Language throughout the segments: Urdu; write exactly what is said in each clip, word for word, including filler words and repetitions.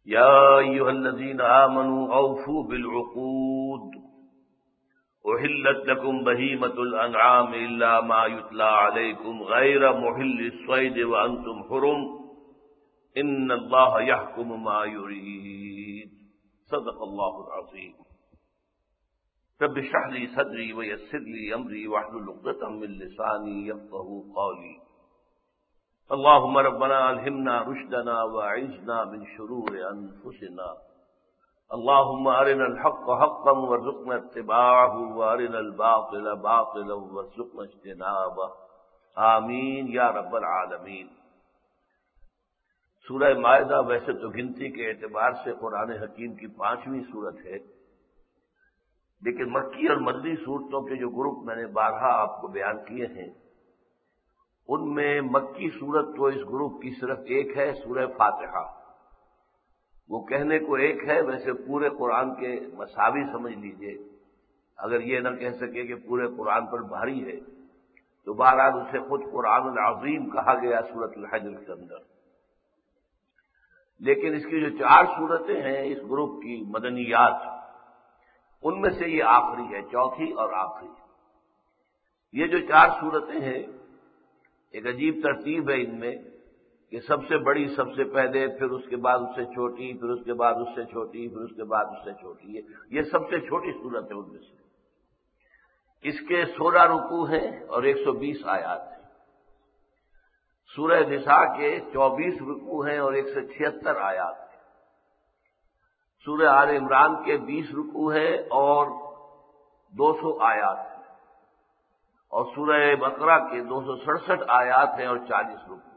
يا أيها الذين آمنوا أوفوا بالعقود أحلت لكم بهيمة الأنعام إلا ما يتلى عليكم غير محل الصيد وأنتم حرم إن الله يحكم ما يريد صدق الله العظيم رب اشرح لي صدري ويسر لي أمري واحلل عقدة من لساني يفقهوا قولي اللهم ربنا ألهمنا رشدنا وأعذنا من شرور أنفسنا اللهم أرنا الحق حقا وارزقنا اتباعه وأرنا الباطل باطلا وارزقنا اجتنابه آمین یا رب العالمین۔ سورہ مائدہ ویسے تو گنتی کے اعتبار سے قرآن حکیم کی پانچویں سورت ہے، لیکن مکی اور مدنی صورتوں کے جو گروپ میں نے بارہا آپ کو بیان کیے ہیں، ان میں مکی صورت تو اس گروپ کی صرف ایک ہے، سورہ فاتحہ۔ وہ کہنے کو ایک ہے، ویسے پورے قرآن کے مساوی سمجھ لیجئے، اگر یہ نہ کہہ سکے کہ پورے قرآن پر بھاری ہے تو بہرحال اسے خود قرآن العظیم کہا گیا سورۃ الحجر کے اندر۔ لیکن اس کی جو چار صورتیں ہیں اس گروپ کی مدنیات، ان میں سے یہ آخری ہے، چوتھی اور آخری۔ یہ جو چار صورتیں ہیں ایک عجیب ترتیب ہے ان میں کہ سب سے بڑی سب سے پہلے، پھر اس کے بعد اس سے چھوٹی، پھر اس کے بعد اس سے چھوٹی، پھر اس کے بعد اس سے چھوٹی، یہ سب سے چھوٹی صورت ہے ان میں سے۔ اس کے سولہ رکوع ہیں اور ایک سو بیس آیات ہیں۔ سورہ نساء کے چوبیس رکوع ہیں اور ایک سو چھہتر آیات ہیں۔ سورہ آل عمران کے بیس رکوع ہیں اور دو سو آیات ہیں، اور سورہ بقرہ کے دو سو سڑسٹھ آیات ہیں اور چالیس رکوع۔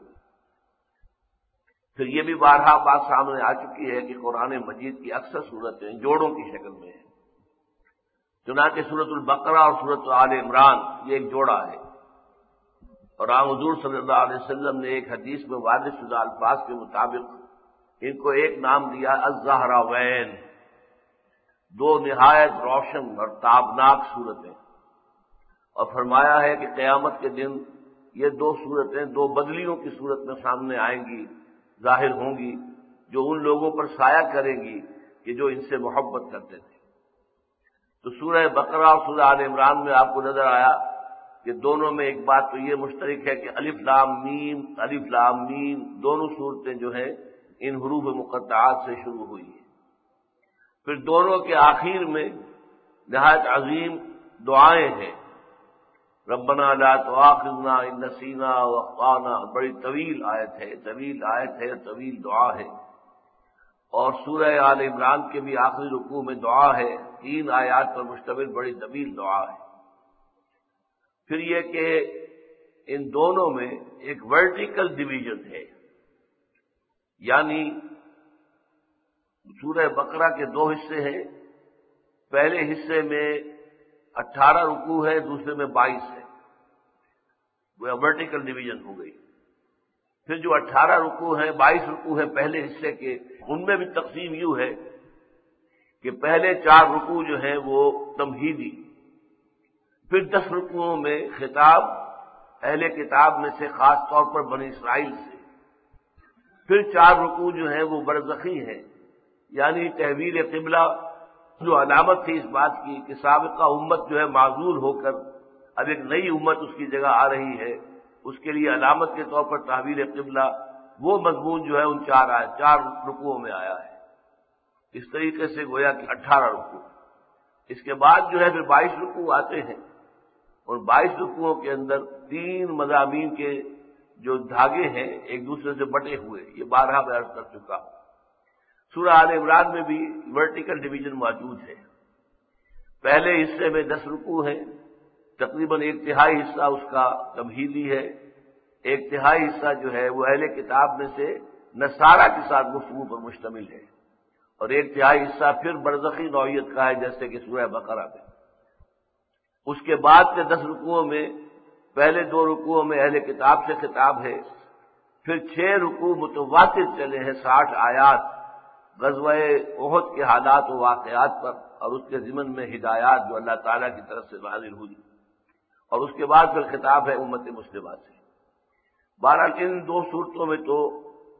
پھر یہ بھی بارہا بات سامنے آ چکی ہے کہ قرآن مجید کی اکثر صورتیں جوڑوں کی شکل میں ہیں، چنانچہ سورۃ البقرہ اور سورۃ آل عمران یہ ایک جوڑا ہے، اور آن حضور صلی اللہ علیہ وسلم نے ایک حدیث میں واضح شدہ الفاظ کے مطابق ان کو ایک نام دیا الزہراوین، دو نہایت روشن اور تابناک صورتیں، اور فرمایا ہے کہ قیامت کے دن یہ دو صورتیں دو بدلیوں کی صورت میں سامنے آئیں گی، ظاہر ہوں گی، جو ان لوگوں پر سایہ کریں گی کہ جو ان سے محبت کرتے تھے۔ تو سورہ بقرہ اور سورہ آل عمران میں آپ کو نظر آیا کہ دونوں میں ایک بات تو یہ مشترک ہے کہ الف لام میم، الف لام میم دونوں صورتیں جو ہیں ان حروف مقطعات سے شروع ہوئی ہیں۔ پھر دونوں کے آخر میں نہایت عظیم دعائیں ہیں، ربنا لا تؤاخذنا ان نسینا واخطانا، بڑی طویل آیت ہے، طویل آیت ہے، طویل دعا ہے۔ اور سورہ آل عمران کے بھی آخری رکوع میں دعا ہے، تین آیات پر مشتمل بڑی طویل دعا ہے۔ پھر یہ کہ ان دونوں میں ایک ورٹیکل ڈویژن ہے، یعنی سورہ بقرہ کے دو حصے ہیں، پہلے حصے میں اٹھارہ رکوع ہے، دوسرے میں بائیس ہے، وہ ورٹیکل ڈویژن ہو گئی۔ پھر جو اٹھارہ رکوع ہیں، بائیس رکوع ہیں پہلے حصے کے، ان میں بھی تقسیم یوں ہے کہ پہلے چار رکوع جو ہیں وہ تمہیدی، پھر دس رکوعوں میں خطاب اہل کتاب میں سے خاص طور پر بنی اسرائیل سے، پھر چار رکوع جو ہیں وہ برزخی ہیں، یعنی تحویل قبلہ، جو علامت تھی اس بات کی کہ سابقہ امت جو ہے معذور ہو کر اب ایک نئی امت اس کی جگہ آ رہی ہے، اس کے لیے علامت کے طور پر تحویل قبلہ، وہ مضمون جو ہے ان چار آئے چار رکوعوں میں آیا ہے۔ اس طریقے سے گویا کہ اٹھارہ رکوع، اس کے بعد جو ہے پھر بائیس رکوع آتے ہیں، اور بائیس رکوعوں کے اندر تین مضامین کے جو دھاگے ہیں ایک دوسرے سے بٹے ہوئے، یہ بارہا بیان کر چکا۔ سورہ آل عمران میں بھی ورٹیکل ڈویژن موجود ہے، پہلے حصے میں دس رکوع ہیں، تقریباً ایک تہائی حصہ اس کا تمہیدی ہے، ایک تہائی حصہ جو ہے وہ اہل کتاب میں سے نصارہ کے ساتھ گفتگو پر مشتمل ہے، اور ایک تہائی حصہ پھر برزخی نوعیت کا ہے جیسے کہ سورہ بقرہ میں۔ اس کے بعد کے دس رکوعوں میں پہلے دو رکوعوں میں اہل کتاب سے خطاب ہے، پھر چھ رکوع متواتر چلے ہیں، ساٹھ آیات غزوہ احد کے حالات و واقعات پر اور اس کے ضمن میں ہدایات جو اللہ تعالیٰ کی طرف سے نازل ہوئی، اور اس کے بعد پھر خطاب ہے امت مسلمہ سے۔ بہرحال ان دو صورتوں میں تو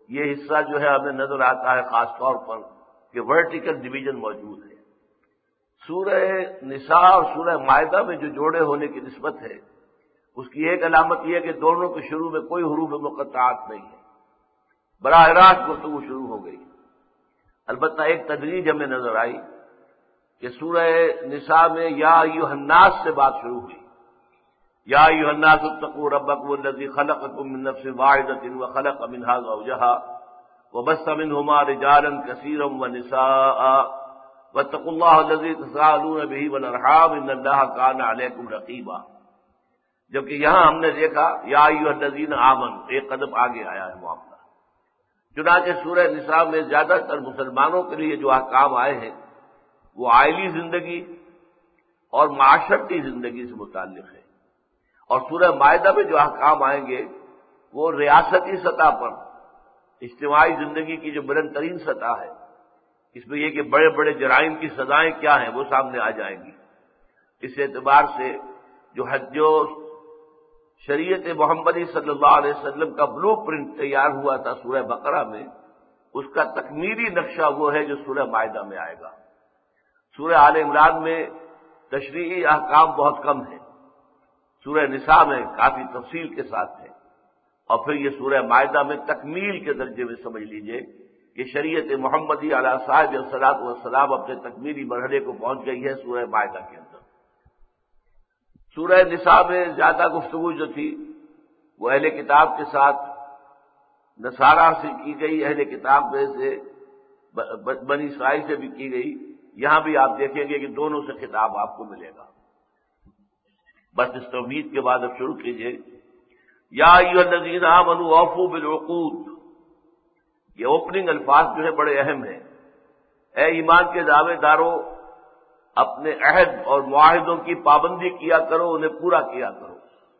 یہ حصہ جو ہے ہمیں نظر آتا ہے خاص طور پر کہ ورٹیکل ڈویژن موجود ہے۔ سورہ نساء اور سورہ مائدہ میں جو جوڑے ہونے کی نسبت ہے، اس کی ایک علامت یہ ہے کہ دونوں کے شروع میں کوئی حروف مقطعات نہیں ہے، براہ راست گفتگو شروع ہو گئی۔ البتہ ایک تدریج ہمیں نظر آئی کہ سورہ نساء میں یا ایھا الناس سے بات شروع ہوئی، یا ایھا الناس اتقوا ربکم الذی خلقکم من نفس واحدۃ وخلق منها زوجها وبث منهما رجالا كثيرا ونساء واتقوا الله الذي تساءلون به والارحام ان الله كان عليكم رقيبا۔ جبکہ یہاں ہم نے دیکھا یا ایھا الذین آمنوا، ایک قدم آگے آیا ہے معاملہ۔ چنانچہ سورہ نساء میں زیادہ تر مسلمانوں کے لیے جو احکام آئے ہیں وہ عائلی زندگی اور معاشرتی زندگی سے متعلق ہے، اور سورہ مائدہ میں جو احکام آئیں گے وہ ریاستی سطح پر اجتماعی زندگی کی جو بلند ترین سطح ہے، اس میں یہ کہ بڑے بڑے جرائم کی سزائیں کیا ہیں وہ سامنے آ جائیں گی۔ اس اعتبار سے جو حج و شریعت محمدی صلی اللہ علیہ وسلم کا بلو پرنٹ تیار ہوا تھا سورہ بقرہ میں، اس کا تکمیلی نقشہ وہ ہے جو سورہ مائدہ میں آئے گا۔ سورہ آل عمران میں تشریعی احکام بہت کم ہیں، سورہ نساء میں کافی تفصیل کے ساتھ ہے، اور پھر یہ سورہ مائدہ میں تکمیل کے درجے میں سمجھ لیجئے کہ شریعت محمدی علیہ صاحب الصلاۃ والسلام اپنے تکمیلی مرحلے کو پہنچ گئی ہے سورہ مائدہ کے اندر۔ سورہ نساء میں زیادہ گفتگو جو تھی وہ اہل کتاب کے ساتھ نصارہ سے کی گئی، اہل کتاب میں سے بنی اسرائیل سے بھی کی گئی۔ یہاں بھی آپ دیکھیں گے کہ دونوں سے خطاب آپ کو ملے گا۔ بس اس توحید کے بعد اب شروع کیجئے، یا ایھا الذین آمنوا اوفوا بالعقود۔ یہ اوپننگ الفاظ جو ہے بڑے اہم ہیں۔ اے ایمان کے دعوے دارو، اپنے عہد اور معاہدوں کی پابندی کیا کرو، انہیں پورا کیا کرو۔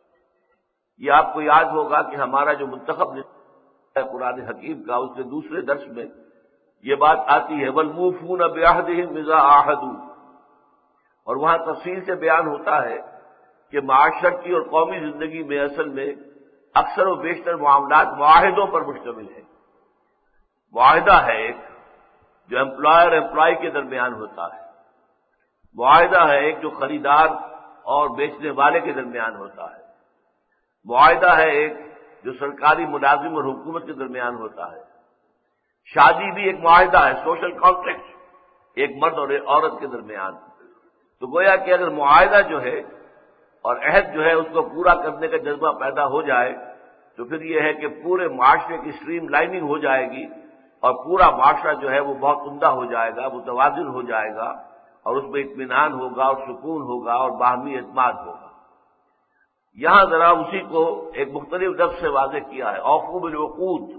یہ آپ کو یاد ہوگا کہ ہمارا جو منتخب ہے قرآن حکیم کا، اس کے دوسرے درس میں یہ بات آتی ہے وَالْمُوفُونَ بِعَهْدِهِمْ إِذَا عَاهَدُوا، اور وہاں تفصیل سے بیان ہوتا ہے کہ معاشرتی اور قومی زندگی میں اصل میں اکثر و بیشتر معاملات معاہدوں پر مشتمل ہیں۔ معاہدہ ہے ایک جو امپلائر امپلائی کے درمیان ہوتا ہے، معاہدہ ہے ایک جو خریدار اور بیچنے والے کے درمیان ہوتا ہے، معاہدہ ہے ایک جو سرکاری ملازم اور حکومت کے درمیان ہوتا ہے، شادی بھی ایک معاہدہ ہے، سوشل کانٹریکٹ ایک مرد اور ایک عورت کے درمیان۔ تو گویا کہ اگر معاہدہ جو ہے اور عہد جو ہے اس کو پورا کرنے کا جذبہ پیدا ہو جائے تو پھر یہ ہے کہ پورے معاشرے کی اسٹریم لائننگ ہو جائے گی، اور پورا معاشرہ جو ہے وہ بہت عمدہ ہو جائے گا، متوازن ہو جائے گا، اور اس میں اطمینان ہوگا اور سکون ہوگا اور باہمی اعتماد ہوگا۔ یہاں ذرا اسی کو ایک مختلف لفظ سے واضح کیا ہے، اوفوا بالعقود۔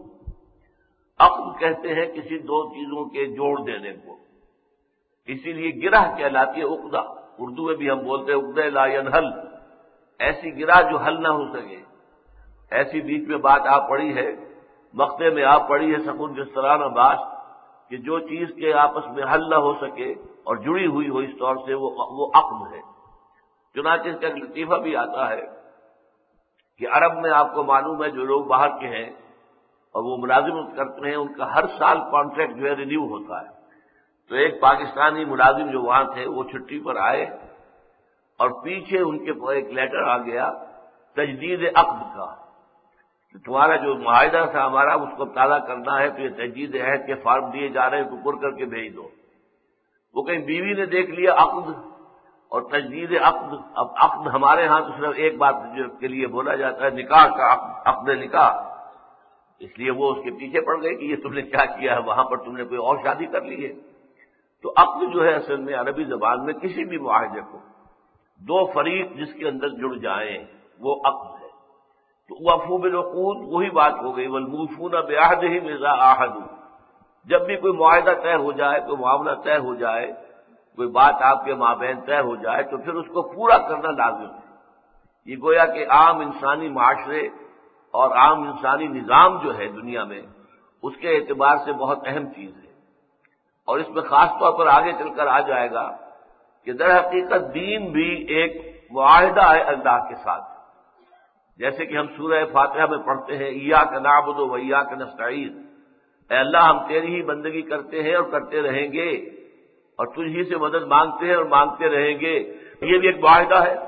عقد کہتے ہیں کسی دو چیزوں کے جوڑ دینے کو، اسی لیے گرہ کہلاتی ہے عقدہ، اردو میں بھی ہم بولتے ہیں عقدہ لا ینحل، ایسی گرہ جو حل نہ ہو سکے۔ ایسی بیچ میں بات آ پڑی ہے، مقطع میں آ پڑی ہے سخن جسترانہ باز، کہ جو چیز کے آپس میں حل نہ ہو سکے اور جڑی ہوئی ہو اس طور سے وہ وہ عقد ہے۔ چنانچہ اس کا ایک لطیفہ بھی آتا ہے کہ عرب میں آپ کو معلوم ہے جو لوگ باہر کے ہیں اور وہ ملازمت کرتے ہیں، ان کا ہر سال کانٹریکٹ جو ہے رینیو ہوتا ہے۔ تو ایک پاکستانی ملازم جو وہاں تھے وہ چھٹی پر آئے اور پیچھے ان کے ایک لیٹر آ گیا تجدید عقد کا، کہ تمہارا جو معاہدہ تھا ہمارا اس کو تازہ کرنا ہے، تو یہ تجدید عہد کے فارم دیے جا رہے ہیں، تو پر کر کے بھیج دو۔ وہ کہیں بیوی نے دیکھ لیا عقد اور تجدید عقد، اب عقد ہمارے ہاں تو صرف ایک بات کے لیے بولا جاتا ہے، نکاح کا عقد، عقد نکاح، اس لیے وہ اس کے پیچھے پڑ گئے کہ یہ تم نے کیا کیا ہے، وہاں پر تم نے کوئی اور شادی کر لی ہے۔ تو عقد جو ہے اصل میں عربی زبان میں کسی بھی معاہدے کو دو فریق جس کے اندر جڑ جائیں وہ عقد ہے۔ تو اوفوا بالعقود وہی بات ہو گئی، والموفون بعہدہم اذا عاہدوا۔ جب بھی کوئی معاہدہ طے ہو جائے، کوئی معاملہ طے ہو جائے، کوئی بات آپ کے مابین طے ہو جائے تو پھر اس کو پورا کرنا لازم ہے۔ یہ گویا کہ عام انسانی معاشرے اور عام انسانی نظام جو ہے دنیا میں، اس کے اعتبار سے بہت اہم چیز ہے، اور اس میں خاص طور پر آگے چل کر آ جائے گا کہ در حقیقت دین بھی ایک معاہدہ ہے اللہ کے ساتھ۔ جیسے کہ ہم سورہ فاتحہ میں پڑھتے ہیں ایاک نعبد و ایاک نستعین، اے اللہ ہم تیری ہی بندگی کرتے ہیں اور کرتے رہیں گے اور تجھ ہی سے مدد مانگتے ہیں اور مانگتے رہیں گے. یہ بھی ایک معاہدہ ہے.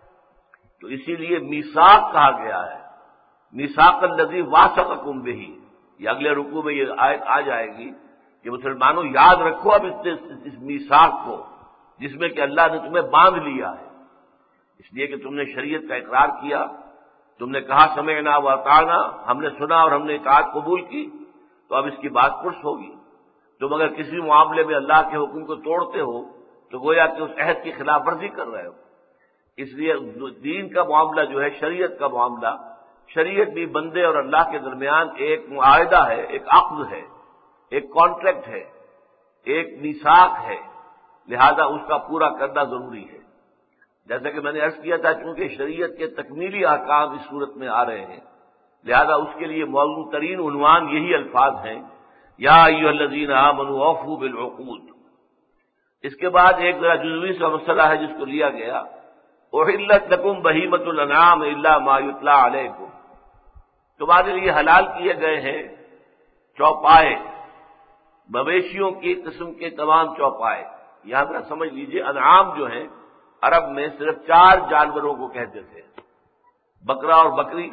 تو اسی لیے میثاق کہا گیا ہے. میثاق الذی واثقکم بہ. یہ اگلے رکوع میں یہ آیت آ جائے گی کہ مسلمانوں یاد رکھو اب اس میثاق کو جس میں کہ اللہ نے تمہیں باندھ لیا ہے. اس لیے کہ تم نے شریعت کا اقرار کیا, تم نے کہا سمعنا واطعنا, ہم نے سنا اور ہم نے اطاعت قبول کی, تو اب اس کی بات پرس ہوگی. تم اگر کسی معاملے میں اللہ کے حکم کو توڑتے ہو تو گویا کہ اس عہد کی خلاف ورزی کر رہے ہو. اس لیے دین کا معاملہ جو ہے, شریعت کا معاملہ, شریعت بھی بندے اور اللہ کے درمیان ایک معاہدہ ہے, ایک عقد ہے, ایک کانٹریکٹ ہے, ایک میثاق ہے. لہذا اس کا پورا کرنا ضروری ہے. جیسا کہ میں نے عرض کیا تھا, چونکہ شریعت کے تکمیلی احکام اس صورت میں آ رہے ہیں, لہذا اس کے لیے موزوں ترین عنوان یہی الفاظ ہیں, یا ایھا الذین آمنوا اوفوا بالعقود. اس کے بعد ایک ذرا جزوی سا مسئلہ ہے جس کو لیا گیا, احلت لکم بہیمۃ الانعام الا ما یتلی علیکم. تمہارے لیے حلال کیے گئے ہیں چوپائے, مویشیوں کی قسم کے تمام چوپائے. یہاں ذرا سمجھ لیجئے, انعام جو ہیں عرب میں صرف چار جانوروں کو کہتے تھے, بکرا اور بکری,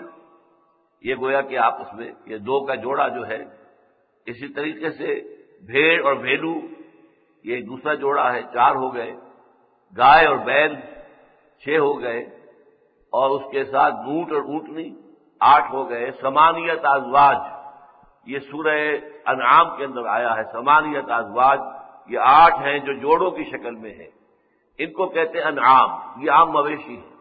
یہ گویا کہ آپس میں یہ دو کا جوڑا جو ہے. اسی طریقے سے بھیڑ اور بھیڑو, یہ دوسرا جوڑا ہے, چار ہو گئے. گائے اور بیل چھ ہو گئے, اور اس کے ساتھ اونٹ اور اونٹنی آٹھ ہو گئے. ثمانیت ازواج, یہ سورہ انعام کے اندر آیا ہے. ثمانیت ازواج یہ آٹھ ہیں جو جوڑوں کی شکل میں ہیں, ان کو کہتے ہیں انعام. یہ عام مویشی ہے.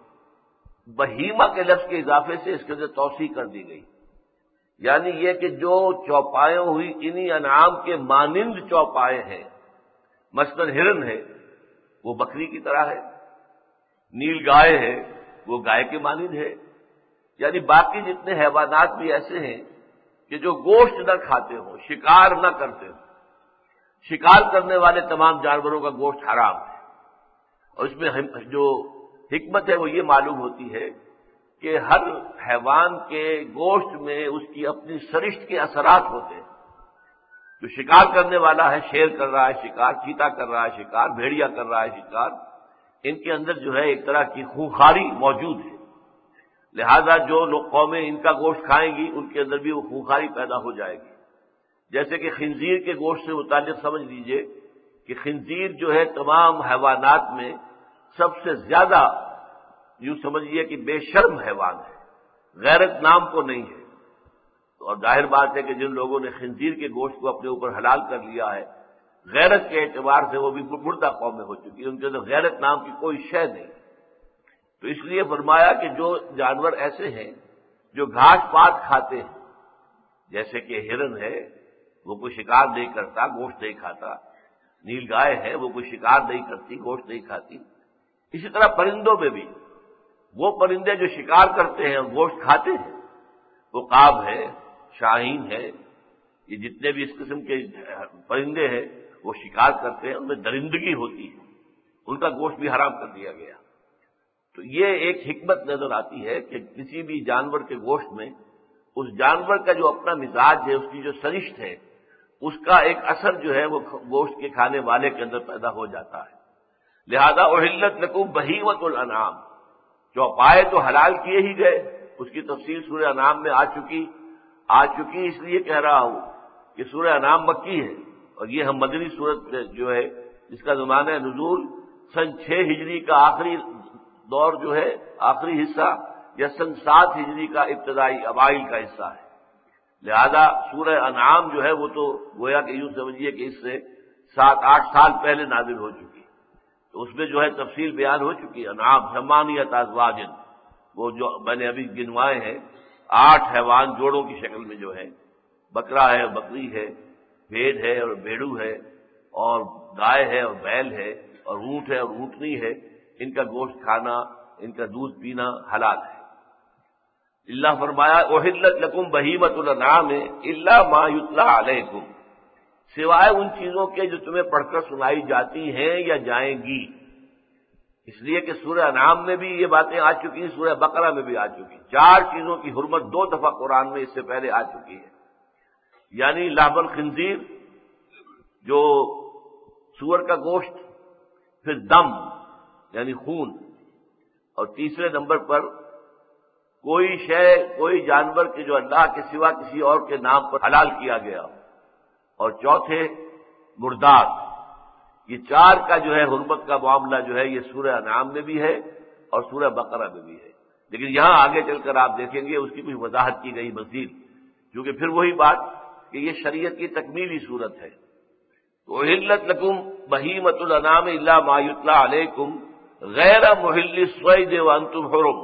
بہیمہ کے لفظ کے اضافے سے اس کے اندر توسیع کر دی گئی, یعنی یہ کہ جو چوپائے ہوئی انہی انعام کے مانند چوپائے ہیں. مثلاً ہرن ہے وہ بکری کی طرح ہے, نیل گائے ہے وہ گائے کے مانند ہے. یعنی باقی جتنے حیوانات بھی ایسے ہیں کہ جو گوشت نہ کھاتے ہوں, شکار نہ کرتے ہوں. شکار کرنے والے تمام جانوروں کا گوشت حرام ہے. اور اس میں جو حکمت ہے وہ یہ معلوم ہوتی ہے کہ ہر حیوان کے گوشت میں اس کی اپنی سرشت کے اثرات ہوتے ہیں. جو شکار کرنے والا ہے, شیر کر رہا ہے شکار, چیتا کر رہا ہے شکار, بھیڑیا کر رہا ہے شکار, ان کے اندر جو ہے ایک طرح کی خونخواری موجود ہے. لہذا جو لوگ قومیں ان کا گوشت کھائیں گی ان کے اندر بھی وہ خونخواری پیدا ہو جائے گی. جیسے کہ خنزیر کے گوشت سے متعلق سمجھ لیجئے کہ خنزیر جو ہے تمام حیوانات میں سب سے زیادہ یوں سمجھیے کہ بے شرم حیوان ہے, غیرت نام کو نہیں ہے. اور ظاہر بات ہے کہ جن لوگوں نے خنزیر کے گوشت کو اپنے اوپر حلال کر لیا ہے, غیرت کے اعتبار سے وہ بھی مردہ قومیں ہو چکی ہیں, ان کے اندر غیرت نام کی کوئی شے نہیں. تو اس لیے فرمایا کہ جو جانور ایسے ہیں جو گھاس پات کھاتے ہیں, جیسے کہ ہرن ہے وہ کوئی شکار نہیں کرتا, گوشت نہیں کھاتا. نیل گائے ہے وہ کوئی شکار نہیں کرتی, گوشت نہیں کھاتی. اسی طرح پرندوں میں بھی وہ پرندے جو شکار کرتے ہیں اور گوشت کھاتے ہیں, وہ عقاب ہے, شاہین ہے, یہ جتنے بھی اس قسم کے پرندے ہیں وہ شکار کرتے ہیں, ان میں درندگی ہوتی ہے, ان کا گوشت بھی حرام کر دیا گیا. تو یہ ایک حکمت نظر آتی ہے کہ کسی بھی جانور کے گوشت میں اس جانور کا جو اپنا مزاج ہے, اس کی جو سرشت ہے, اس کا ایک اثر جو ہے وہ گوشت کے کھانے والے کے اندر پیدا ہو جاتا ہے. لہذا احلت لکم بہیمۃ الانعام, چوپائے تو حلال کیے ہی گئے, اس کی تفصیل سورہ انعام میں آ چکی آ چکی اس لیے کہہ رہا ہوں کہ سورہ انعام مکی ہے, اور یہ ہم مدنی سورت جو ہے جس کا زمانہ نزول سن چھ ہجری کا آخری دور جو ہے, آخری حصہ, یا سن سات ہجری کا ابتدائی اوائل کا حصہ ہے. لہذا سورہ انعام جو ہے وہ تو گویا کہ یوں سمجھیے کہ اس سے سات آٹھ سال پہلے نازل ہو چکی, تو اس میں جو ہے تفصیل بیان ہو چکی. انعام ثمانیۃ ازواج, وہ جو میں نے ابھی گنوائے ہیں آٹھ حیوان جوڑوں کی شکل میں جو ہے, بکرا ہے, بکری ہے, بھیڑ ہے اور بھیڑو ہے, اور گائے ہے اور بیل ہے, اور اونٹ ہے اور اونٹنی ہے. ان کا گوشت کھانا, ان کا دودھ پینا حلال ہے. اللہ فرمایا احلت لکم بہیمۃ الانعام الا ما یتلی علیکم, سوائے ان چیزوں کے جو تمہیں پڑھ کر سنائی جاتی ہیں یا جائیں گی. اس لیے کہ سورہ انعام میں بھی یہ باتیں آ چکی ہیں, سورہ بقرہ میں بھی آ چکی. چار چیزوں کی حرمت دو دفعہ قرآن میں اس سے پہلے آ چکی ہے. یعنی لحم الخنزیر جو سور کا گوشت، پھر دم یعنی خون، اور تیسرے نمبر پر کوئی شے کوئی جانور کے جو اللہ کے سوا کسی اور کے نام پر حلال کیا گیا، اور چوتھے مردار۔ یہ چار کا جو ہے حرمت کا معاملہ جو ہے یہ سورہ انعام میں بھی ہے اور سورہ بقرہ میں بھی ہے، لیکن یہاں آگے چل کر آپ دیکھیں گے اس کی کچھ وضاحت کی گئی مزید، کیونکہ پھر وہی بات کہ یہ شریعت کی تکمیلی صورت ہے۔ تو احلت لکم بہیمۃ الانعام الا ما یتلی علیکم غیر محل الصید وانتم حرم۔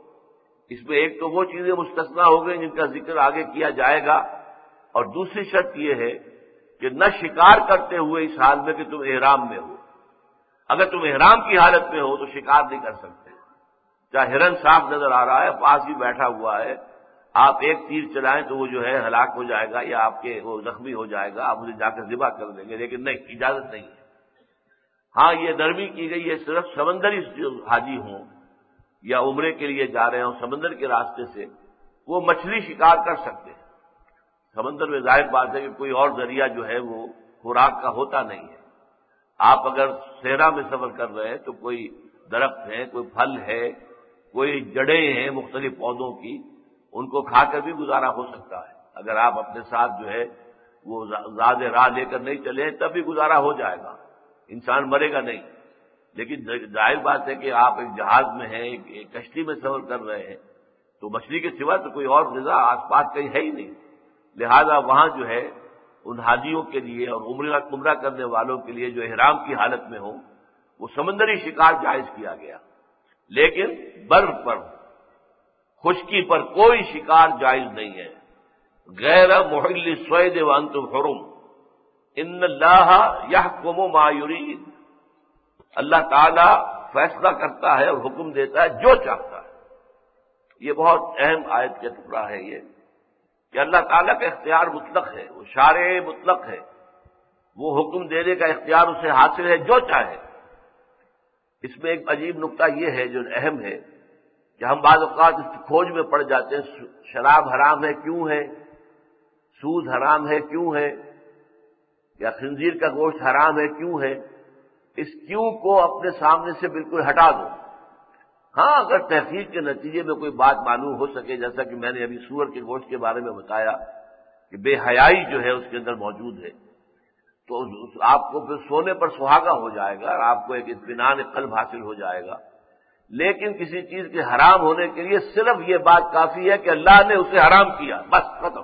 اس میں ایک تو وہ چیزیں مستثنیٰ ہو گئی جن کا ذکر آگے کیا جائے گا، اور دوسری شرط یہ ہے کہ نہ شکار کرتے ہوئے اس حال میں کہ تم احرام میں ہو۔ اگر تم احرام کی حالت میں ہو تو شکار نہیں کر سکتے، چاہے ہرن صاف نظر آ رہا ہے پاس ہی بیٹھا ہوا ہے، آپ ایک تیر چلائیں تو وہ جو ہے ہلاک ہو جائے گا یا آپ کے وہ زخمی ہو جائے گا، آپ اسے جا کر ذبح کر دیں گے، لیکن نہیں، اجازت نہیں ہے۔ ہاں یہ نرمی کی گئی ہے صرف سمندری جو حاجی ہوں یا عمرے کے لیے جا رہے ہوں سمندر کے راستے سے، وہ مچھلی شکار کر سکتے ہیں۔ سمندر میں ظاہر بات ہے کہ کوئی اور ذریعہ جو ہے وہ خوراک کا ہوتا نہیں ہے۔ آپ اگر صحرا میں سفر کر رہے ہیں تو کوئی درخت ہے، کوئی پھل ہے، کوئی جڑیں ہیں مختلف پودوں کی، ان کو کھا کر بھی گزارا ہو سکتا ہے۔ اگر آپ اپنے ساتھ جو ہے وہ زیادہ راہ لے کر نہیں چلے تب بھی گزارا ہو جائے گا، انسان مرے گا نہیں۔ لیکن ظاہر بات ہے کہ آپ ایک جہاز میں ہیں، ایک کشتی میں سفر کر رہے ہیں، تو مچھلی کے سوا تو کوئی اور غذا آس پاس کہیں ہے ہی نہیں، لہذا وہاں جو ہے ان حاجیوں کے لیے اور عمرہ عمرہ کرنے والوں کے لیے جو احرام کی حالت میں ہو وہ سمندری شکار جائز کیا گیا، لیکن بر پر خشکی پر کوئی شکار جائز نہیں ہے۔ غیر محل الصید وانتم حرم ان اللہ یحکم ما یرید، اللہ تعالی فیصلہ کرتا ہے اور حکم دیتا ہے جو چاہتا ہے۔ یہ بہت اہم آیت کا ٹکڑا ہے یہ کہ اللہ تعالیٰ کا اختیار مطلق ہے، وہ شارع مطلق ہے، وہ حکم دینے کا اختیار اسے حاصل ہے جو چاہے۔ اس میں ایک عجیب نکتہ یہ ہے جو اہم ہے کہ ہم بعض اوقات اس کی کھوج میں پڑ جاتے ہیں، شراب حرام ہے کیوں ہے، سود حرام ہے کیوں ہے، یا خنزیر کا گوشت حرام ہے کیوں ہے۔ اس کیوں کو اپنے سامنے سے بالکل ہٹا دو۔ ہاں اگر تحقیق کے نتیجے میں کوئی بات معلوم ہو سکے، جیسا کہ میں نے ابھی سور کے گوشت کے بارے میں بتایا کہ بے حیائی جو ہے اس کے اندر موجود ہے، تو آپ کو پھر سونے پر سہاگا ہو جائے گا اور آپ کو ایک اطمینان قلب حاصل ہو جائے گا۔ لیکن کسی چیز کے حرام ہونے کے لیے صرف یہ بات کافی ہے کہ اللہ نے اسے حرام کیا، بس ختم۔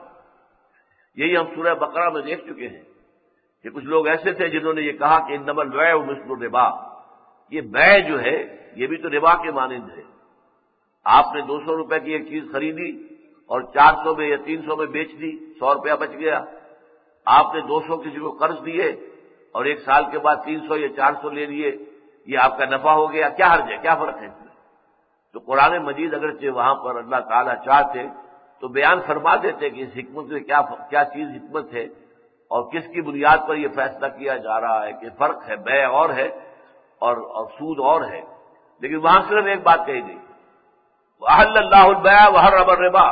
یہی ہم سورہ بقرہ میں دیکھ چکے ہیں کہ کچھ لوگ ایسے تھے جنہوں نے یہ کہا کہ انما البیع مثل الربا، یہ بیع جو ہے یہ بھی تو ربا کے مانند ہے۔ آپ نے دو سو روپے کی ایک چیز خریدی اور چار سو میں یا تین سو میں بیچ دی، سو روپیہ بچ گیا۔ آپ نے دو سو کسی کو قرض دیے اور ایک سال کے بعد تین سو یا چار سو لے لیے، یہ آپ کا نفع ہو گیا، کیا حرج ہے، کیا فرق ہے اس میں؟ تو قرآن مجید اگرچہ وہاں پر اللہ تعالیٰ چاہتے تو بیان فرما دیتے کہ اس حکمت میں کیا کیا چیز حکمت ہے اور کس کی بنیاد پر یہ فیصلہ کیا جا رہا ہے کہ فرق ہے، بیع اور ہے اور اور سود اور ہے۔ لیکن وہاں صرف ایک بات کہی گئی، وَأَحَلَّ اللَّهُ الْبَيْعَ وَحَرَّمَ الرِّبَا،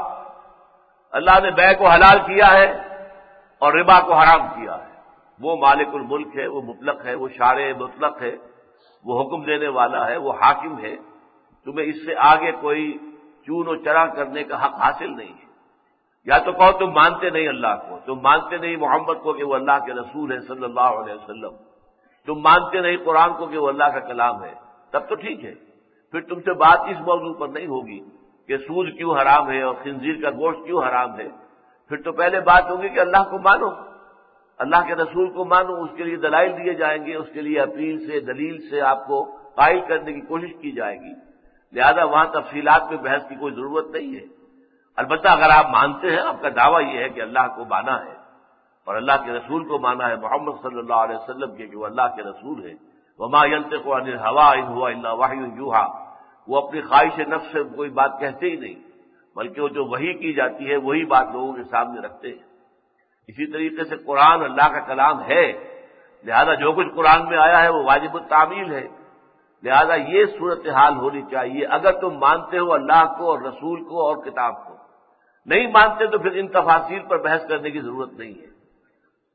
اللہ نے بیع کو حلال کیا ہے اور ربا کو حرام کیا ہے۔ وہ مالک الملک ہے، وہ مطلق ہے، وہ شارع مطلق ہے، وہ حکم دینے والا ہے، وہ حاکم ہے، تمہیں اس سے آگے کوئی چون و چرا کرنے کا حق حاصل نہیں ہے۔ یا تو کہو تم مانتے نہیں اللہ کو، تم مانتے نہیں محمد کو کہ وہ اللہ کے رسول ہے صلی اللہ علیہ وسلم، تم مانتے نہیں قرآن کو کہ وہ اللہ کا کلام ہے، تب تو ٹھیک ہے، پھر تم سے بات اس موضوع پر نہیں ہوگی کہ سود کیوں حرام ہے اور خنزیر کا گوشت کیوں حرام ہے، پھر تو پہلے بات ہوگی کہ اللہ کو مانو، اللہ کے رسول کو مانو، اس کے لیے دلائل دیے جائیں گے، اس کے لیے اپیل سے دلیل سے آپ کو قائل کرنے کی کوشش کی جائے گی، لہذا وہاں تفصیلات میں بحث کی کوئی ضرورت نہیں ہے۔ البتہ اگر آپ مانتے ہیں، آپ کا دعویٰ یہ ہے کہ اللہ کو مانا ہے اور اللہ کے رسول کو مانا ہے، محمد صلی اللہ علیہ وسلم کے کہ وہ اللہ کے رسول ہے، وما ينطق عن الهوى ان هو الا وحی یوحى، وہ اپنی خواہش نفس سے کوئی بات کہتے ہی نہیں، بلکہ وہ جو وحی کی جاتی ہے وہی بات لوگوں کے سامنے رکھتے ہیں۔ اسی طریقے سے قرآن اللہ کا کلام ہے، لہذا جو کچھ قرآن میں آیا ہے وہ واجب التعمیل ہے، لہذا یہ صورتحال ہونی چاہیے۔ اگر تم مانتے ہو اللہ کو اور رسول کو اور کتاب کو، نہیں مانتے تو پھر ان تفاصیل پر بحث کرنے کی ضرورت نہیں ہے۔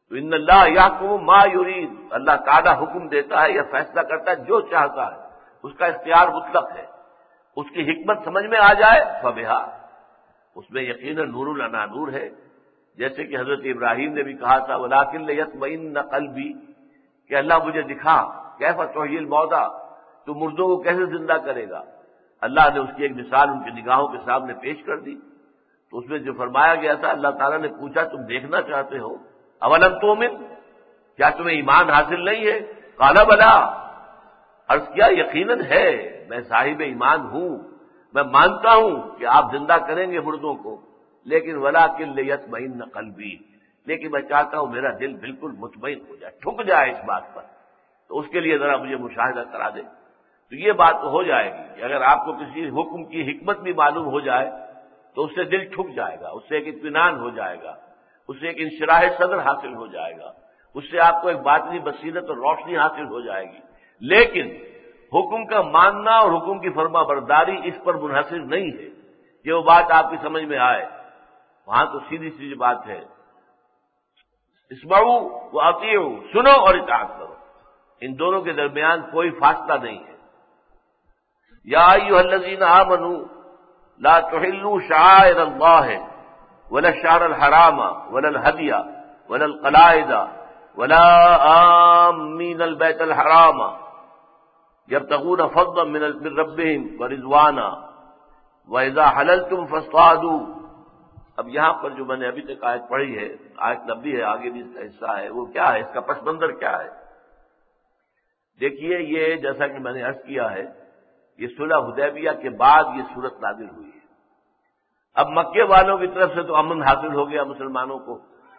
تو ان اللہ یحکم ما یرید، اللہ تعالیٰ حکم دیتا ہے یا فیصلہ کرتا ہے جو چاہتا ہے، اس کا اختیار مطلق ہے، اس کی حکمت سمجھ میں آ جائے فبہا، اس میں یقیناً نور لنا نور ہے، جیسے کہ حضرت ابراہیم نے بھی کہا تھا ولکن لیطمئن قلبی، کہ اللہ مجھے دکھا کیف تحیی الموتیٰ، تو مردوں کو کیسے زندہ کرے گا۔ اللہ نے اس کی ایک مثال ان کی نگاہوں کے سامنے پیش کر دی، تو اس میں جو فرمایا گیا تھا، اللہ تعالیٰ نے پوچھا تم دیکھنا چاہتے ہو، اولم تؤمن، کیا تمہیں ایمان حاصل نہیں ہے؟ قال بلا، عرض کیا یقیناً ہے، میں صاحب ایمان ہوں، میں مانتا ہوں کہ آپ زندہ کریں گے مردوں کو، لیکن ولکن لیطمئن قلبی، لیکن میں چاہتا ہوں میرا دل بالکل مطمئن ہو جائے، ٹھک جائے اس بات پر، تو اس کے لیے ذرا مجھے مشاہدہ کرا دیں۔ تو یہ بات تو ہو جائے گی کہ اگر آپ کو کسی حکم کی حکمت بھی معلوم ہو جائے تو اس سے دل ٹھک جائے گا، اس سے ایک اطمینان ہو جائے گا، اس سے ایک انشراح صدر حاصل ہو جائے گا، اس سے آپ کو ایک باطنی بصیرت اور روشنی حاصل ہو جائے گی۔ لیکن حکم کا ماننا اور حکم کی فرما برداری اس پر منحصر نہیں ہے کہ وہ بات آپ کی سمجھ میں آئے، وہاں تو سیدھی سیدھی بات ہے، اسمعوا واطیعوا، سنو اور اطاعت کرو، ان دونوں کے درمیان کوئی فاصلہ نہیں ہے۔ یا ایھا الذین آمنوا لا تحلوا شعائر اللہ ولا الشہر الحرام ولا الہدی ولا القلائد ولا آمین البیت الحرام یبتغون فضلا من ربہم ورضوانا وإذا حللتم فاصطادوا۔ اب یہاں پر جو میں نے ابھی تک آیت پڑھی ہے، آیت لمبی ہے، آگے بھی اس کا حصہ ہے، وہ کیا ہے، اس کا پس منظر کیا ہے؟ دیکھیے، یہ جیسا کہ میں نے عرض کیا ہے، یہ صلح حدیبیہ کے بعد یہ صورت نازل ہوئی ہے۔ اب مکے والوں کی طرف سے تو امن حاصل ہو گیا مسلمانوں کو،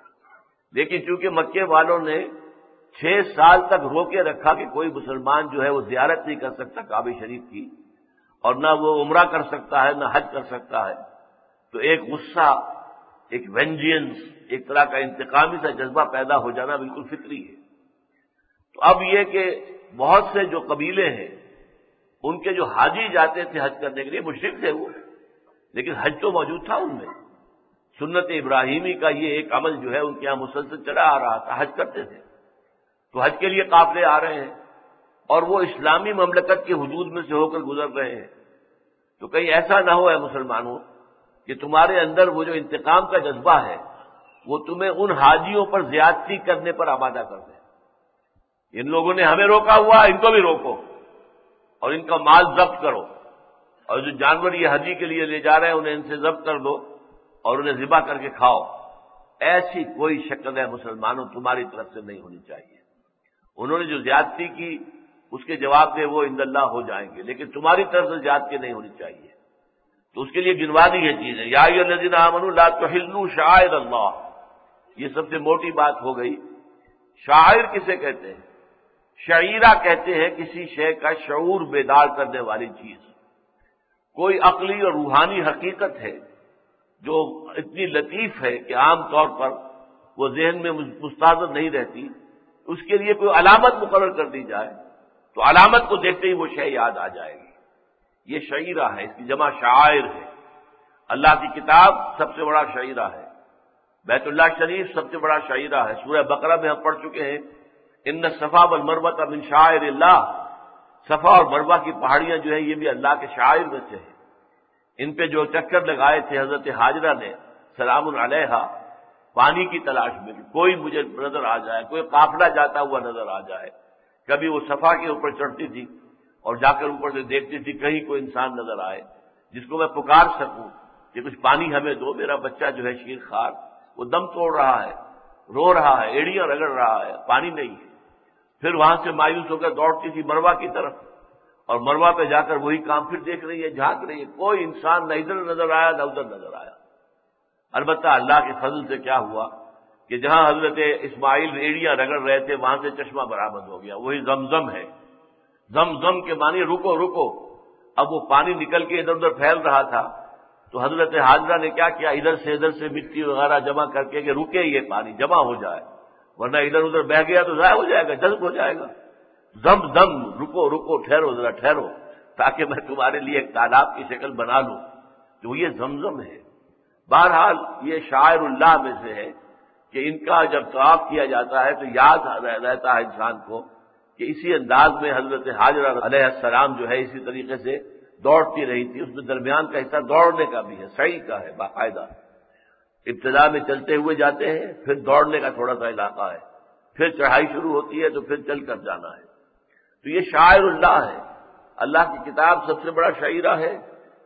لیکن چونکہ مکے والوں نے چھ سال تک روکے رکھا کہ کوئی مسلمان جو ہے وہ زیارت نہیں کر سکتا کعبہ شریف کی، اور نہ وہ عمرہ کر سکتا ہے نہ حج کر سکتا ہے، تو ایک غصہ، ایک وینجینس، ایک طرح کا انتقامی سا جذبہ پیدا ہو جانا بالکل فطری ہے۔ تو اب یہ کہ بہت سے جو قبیلے ہیں ان کے جو حاجی جاتے تھے حج کرنے کے لیے، مشرک تھے وہ، لیکن حج تو موجود تھا ان میں، سنت ابراہیمی کا یہ ایک عمل جو ہے ان کے یہاں مسلسل چلا آ رہا تھا، حج کرتے تھے، تو حج کے لیے قافلے آ رہے ہیں اور وہ اسلامی مملکت کی حدود میں سے ہو کر گزر رہے ہیں، تو کہیں ایسا نہ ہو ہے مسلمانوں کہ تمہارے اندر وہ جو انتقام کا جذبہ ہے وہ تمہیں ان حاجیوں پر زیادتی کرنے پر آمادہ کر دے۔ ان لوگوں نے ہمیں روکا ہوا، ان کو بھی روکو اور ان کا مال ضبط کرو، اور جو جانور یہ حجی کے لیے لے جا رہے ہیں انہیں ان سے ضبط کر دو اور انہیں ذبح کر کے کھاؤ۔ ایسی کوئی شکل ہے مسلمانوں تمہاری طرف سے نہیں ہونی چاہیے۔ انہوں نے جو زیادتی کی اس کے جواب دے وہ عند اللہ ہو جائیں گے، لیکن تمہاری طرف سے زیادتی نہیں ہونی چاہیے۔ تو اس کے لیے گنوا دی یہ چیز ہے، یا ایھا الذین آمنوا لا تحلوا شعائر اللہ، یہ سب سے موٹی بات ہو گئی۔ شاعر کسے کہتے ہیں؟ شعیرہ کہتے ہیں کسی شے کا شعور بیدار کرنے والی چیز، کوئی عقلی اور روحانی حقیقت ہے جو اتنی لطیف ہے کہ عام طور پر وہ ذہن میں مستحضر نہیں رہتی، اس کے لیے کوئی علامت مقرر کر دی جائے تو علامت کو دیکھتے ہی وہ شے یاد آ جائے گی، یہ شعیرہ ہے، اس کی جمع شعائر ہے۔ اللہ کی کتاب سب سے بڑا شعیرہ ہے، بیت اللہ شریف سب سے بڑا شعیرہ ہے، سورہ بقرہ میں ہم پڑھ چکے ہیں ان الصفا والمروہ من شعائر اللہ، صفا اور مروہ کی پہاڑیاں جو ہیں یہ بھی اللہ کے شعائر میں سے ہیں۔ ان پہ جو چکر لگائے تھے حضرت حاجرہ نے سلام علیہا پانی کی تلاش میں، کوئی مجھے نظر آ جائے، کوئی قافلہ جاتا ہوا نظر آ جائے، کبھی وہ صفا کے اوپر چڑھتی تھی اور جا کر اوپر سے دیکھتی تھی کہیں کوئی انسان نظر آئے جس کو میں پکار سکوں کہ کچھ پانی ہمیں دو، میرا بچہ جو ہے شیر خوار وہ دم توڑ رہا ہے، رو رہا ہے، ایڑیاں رگڑ رہا ہے، پانی نہیں ہے۔ پھر وہاں سے مایوس ہو کر دوڑتی تھی مروہ کی طرف، اور مروہ پہ جا کر وہی کام پھر دیکھ رہی ہے، جھانک رہی ہے، کوئی انسان نہ ادھر نظر آیا نہ ادھر نظر آیا۔ البتہ اللہ کے فضل سے کیا ہوا کہ جہاں حضرت اسماعیل ایڑیاں رگڑ رہے تھے وہاں سے چشمہ برآمد ہو گیا، وہی زمزم ہے۔ زمزم کے معنی رکو رکو، اب وہ پانی نکل کے ادھر ادھر پھیل رہا تھا، تو حضرت حاجرہ نے کیا کیا، ادھر سے ادھر سے مٹی وغیرہ جمع کر کے کہ رکے یہ پانی جمع ہو جائے، ورنہ ادھر ادھر بہہ گیا تو ضائع ہو جائے گا، جذب ہو جائے گا۔ زم زم، رکو رکو، ٹھہرو ذرا ٹھہرو، تاکہ میں تمہارے لیے ایک تالاب کی شکل بنا لوں، تو یہ زمزم ہے۔ بہرحال یہ شاعر اللہ میں سے ہے، کہ ان کا جب طواف کیا جاتا ہے تو یاد رہتا ہے انسان کو کہ اسی انداز میں حضرت حاجرہ علیہ السلام جو ہے اسی طریقے سے دوڑتی رہی تھی. اس میں درمیان کا حصہ دوڑنے کا بھی ہے، سعی کا ہے باقاعدہ. ابتدا میں چلتے ہوئے جاتے ہیں، پھر دوڑنے کا تھوڑا سا علاقہ ہے، پھر چڑھائی شروع ہوتی ہے تو پھر چل کر جانا ہے. تو یہ شاعر اللہ ہے، اللہ کی کتاب سب سے بڑا شعیرہ ہے.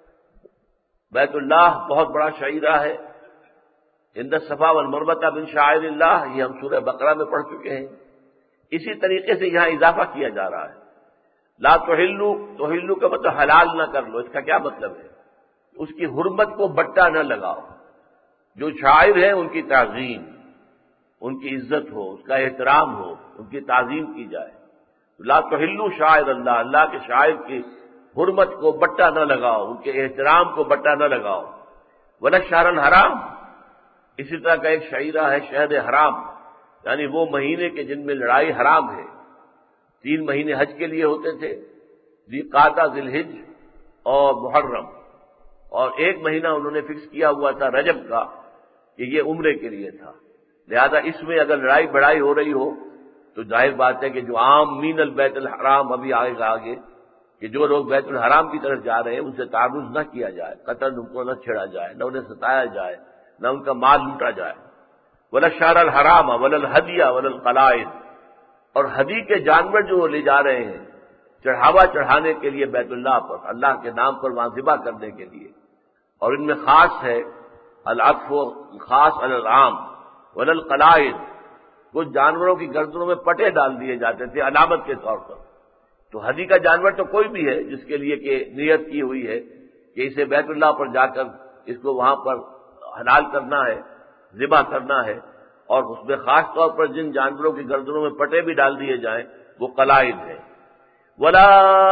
بیت اللہ بہت بڑا شعیرہ ہے. عند الصفا والمروہ من شعائر اللہ، یہ ہم سورہ بقرہ میں پڑھ چکے ہیں. اسی طریقے سے یہاں اضافہ کیا جا رہا ہے. لا تحلوا، تحلوا کا مطلب حلال نہ کر لو. اس کا کیا مطلب ہے؟ اس کی حرمت کو بٹا نہ لگاؤ. جو شاعر ہیں ان کی تعظیم، ان کی عزت ہو، اس کا احترام ہو، ان کی تعظیم کی جائے. لا تحلوا شاعر اللہ، اللہ کے شاعر کی حرمت کو بٹا نہ لگاؤ، ان کے احترام کو بٹا نہ لگاؤ. ولا الشہر الحرام، اسی طرح کا ایک شعیرہ ہے شہر حرام، یعنی وہ مہینے کے جن میں لڑائی حرام ہے. تین مہینے حج کے لیے ہوتے تھے، ذی قعدہ، ذی الحج اور محرم، اور ایک مہینہ انہوں نے فکس کیا ہوا تھا رجب کا کہ یہ عمرے کے لیے تھا. لہذا اس میں اگر لڑائی بڑائی ہو رہی ہو تو ظاہر بات ہے کہ جو عام مین البیت الحرام ابھی آئے گا آگے کہ جو لوگ بیت الحرام کی طرف جا رہے ہیں ان سے تعرض نہ کیا جائے، قتل ان کو نہ چھیڑا جائے، نہ انہیں ستایا جائے، نہ ان کا مال لوٹا جائے. ولا الشہر الحرام ولا الہدی ولا القلائد، اور ہدی کے جانور جو وہ لے جا رہے ہیں چڑھاوا چڑھانے کے لیے بیت اللہ پر، اللہ کے نام پر وہاں ذبح کرنے کے لیے. اور ان میں خاص ہے العطف خاص علی العام. ولا القلائد، کچھ جانوروں کی گردنوں میں پٹے ڈال دیے جاتے تھے علامت کے طور پر. تو ہدی کا جانور تو کوئی بھی ہے جس کے لیے کہ نیت کی ہوئی ہے کہ اسے بیت اللہ پر جا کر اس کو وہاں پر حلال کرنا ہے، ذبح کرنا ہے. اور اس میں خاص طور پر جن جانوروں کی گردنوں میں پٹے بھی ڈال دیے جائیں وہ قلائد ہے. ولا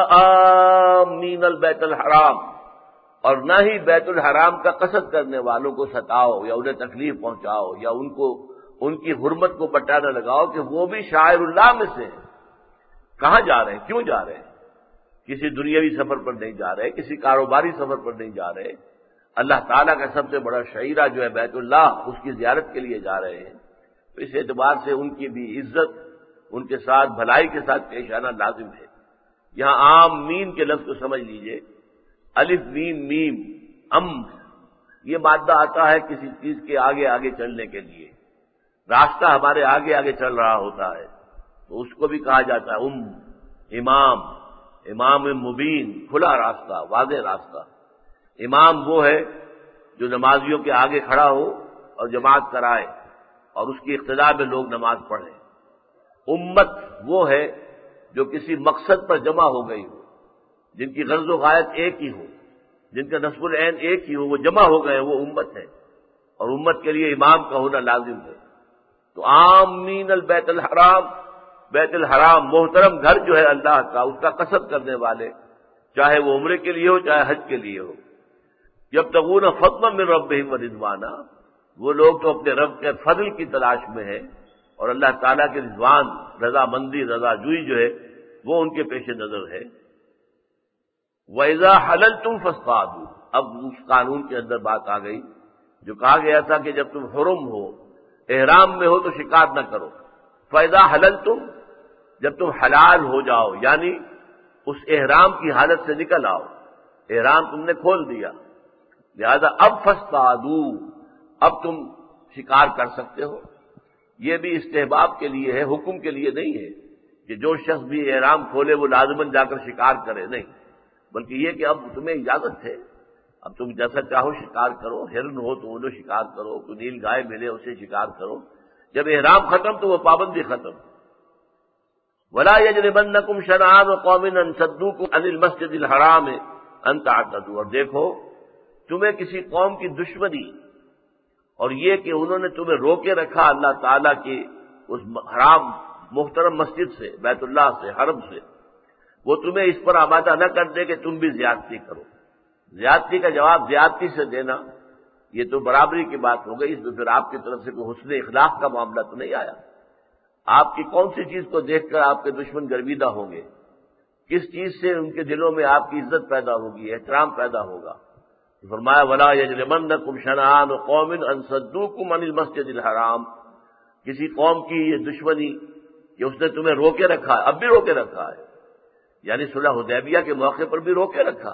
آمین البیت الحرام، اور نہ ہی بیت الحرام کا قصد کرنے والوں کو ستاؤ یا انہیں تکلیف پہنچاؤ یا ان کو ان کی حرمت کو بٹا نہ لگاؤ کہ وہ بھی شاعر اللہ میں سے ہیں. کہاں جا رہے ہیں؟ کیوں جا رہے ہیں؟ کسی دنیاوی سفر پر نہیں جا رہے، کسی کاروباری سفر پر نہیں جا رہے. اللہ تعالیٰ کا سب سے بڑا شعیرہ جو ہے بیت اللہ، اس کی زیارت کے لیے جا رہے ہیں. تو اس اعتبار سے ان کی بھی عزت، ان کے ساتھ بھلائی کے ساتھ پیش آنا لازم ہے. یہاں عام مین کے لفظ کو سمجھ لیجئے. الف میم میم ام، یہ مادہ آتا ہے کسی چیز کے آگے آگے چلنے کے لیے. راستہ ہمارے آگے آگے چل رہا ہوتا ہے تو اس کو بھی کہا جاتا ہے ام. امام، امام مبین، کھلا راستہ، واضح راستہ. امام وہ ہے جو نمازیوں کے آگے کھڑا ہو اور جماعت کرائے اور اس کی اقتداء میں لوگ نماز پڑھیں. امت وہ ہے جو کسی مقصد پر جمع ہو گئی ہو، جن کی غرض و غایت ایک ہی ہو، جن کا نصب العین ایک ہی ہو، وہ جمع ہو گئے، وہ امت ہے. اور امت کے لیے امام کا ہونا لازم ہے. تو آمین البیت الحرام، بیت الحرام محترم گھر جو ہے اللہ کا، اس کا قصد کرنے والے، چاہے وہ عمرے کے لیے ہو چاہے حج کے لیے ہو. یبتغون فضلا من ربہم ورضوانا، وہ لوگ تو اپنے رب کے فضل کی تلاش میں ہیں اور اللہ تعالیٰ کے رضوان، رضا مندی، رضا جوئی جو ہے وہ ان کے پیش نظر ہے. وَإِذَا حَلَلْتُمْ فَاصْطَادُوا، اب اس قانون کے اندر بات آ گئی جو کہا گیا تھا کہ جب تم حرم ہو، احرام میں ہو تو شکار نہ کرو. فَإِذَا حَلَلْتُمْ، جب تم حلال ہو جاؤ، یعنی اس احرام کی حالت سے نکل آؤ، احرام تم نے کھول دیا، لہذا اب فَاصْطَادُوا، اب تم شکار کر سکتے ہو. یہ بھی استحباب کے لیے ہے، حکم کے لیے نہیں ہے کہ جو شخص بھی احرام کھولے وہ لازماً جا کر شکار کرے، نہیں، بلکہ یہ کہ اب تمہیں اجازت ہے، اب تم جیسا چاہو شکار کرو. ہرن ہو تو انہوں شکار کرو، کوئی نیل گائے ملے اسے شکار کرو. جب احرام ختم تو وہ پابندی ختم. ولا یجرمنکم شنآن قوم ان صدوکم عن المسجد الحرام ان تعتدوا، اور دیکھو تمہیں کسی قوم کی دشمنی اور یہ کہ انہوں نے تمہیں روکے رکھا اللہ تعالیٰ کی اس حرام محترم مسجد سے، بیت اللہ سے، حرم سے، وہ تمہیں اس پر آمادہ نہ کر دے کہ تم بھی زیادتی کرو. زیادتی کا جواب زیادتی سے دینا یہ تو برابری کی بات ہو گئی. اس میں پھر آپ کی طرف سے کوئی حسن اخلاق کا معاملہ تو نہیں آیا. آپ کی کون سی چیز کو دیکھ کر آپ کے دشمن گرویدہ ہوں گے؟ کس چیز سے ان کے دلوں میں آپ کی عزت پیدا ہوگی، احترام پیدا ہوگا؟ فرمایا ولا یجرمنکم شنآن قوم ان صدوکم عن المسجد الحرام کسی قوم کی یہ دشمنی کہ اس نے تمہیں روکے رکھا ہے، اب بھی روکے رکھا ہے، یعنی صلح حدیبیہ کے موقع پر بھی روکے رکھا۔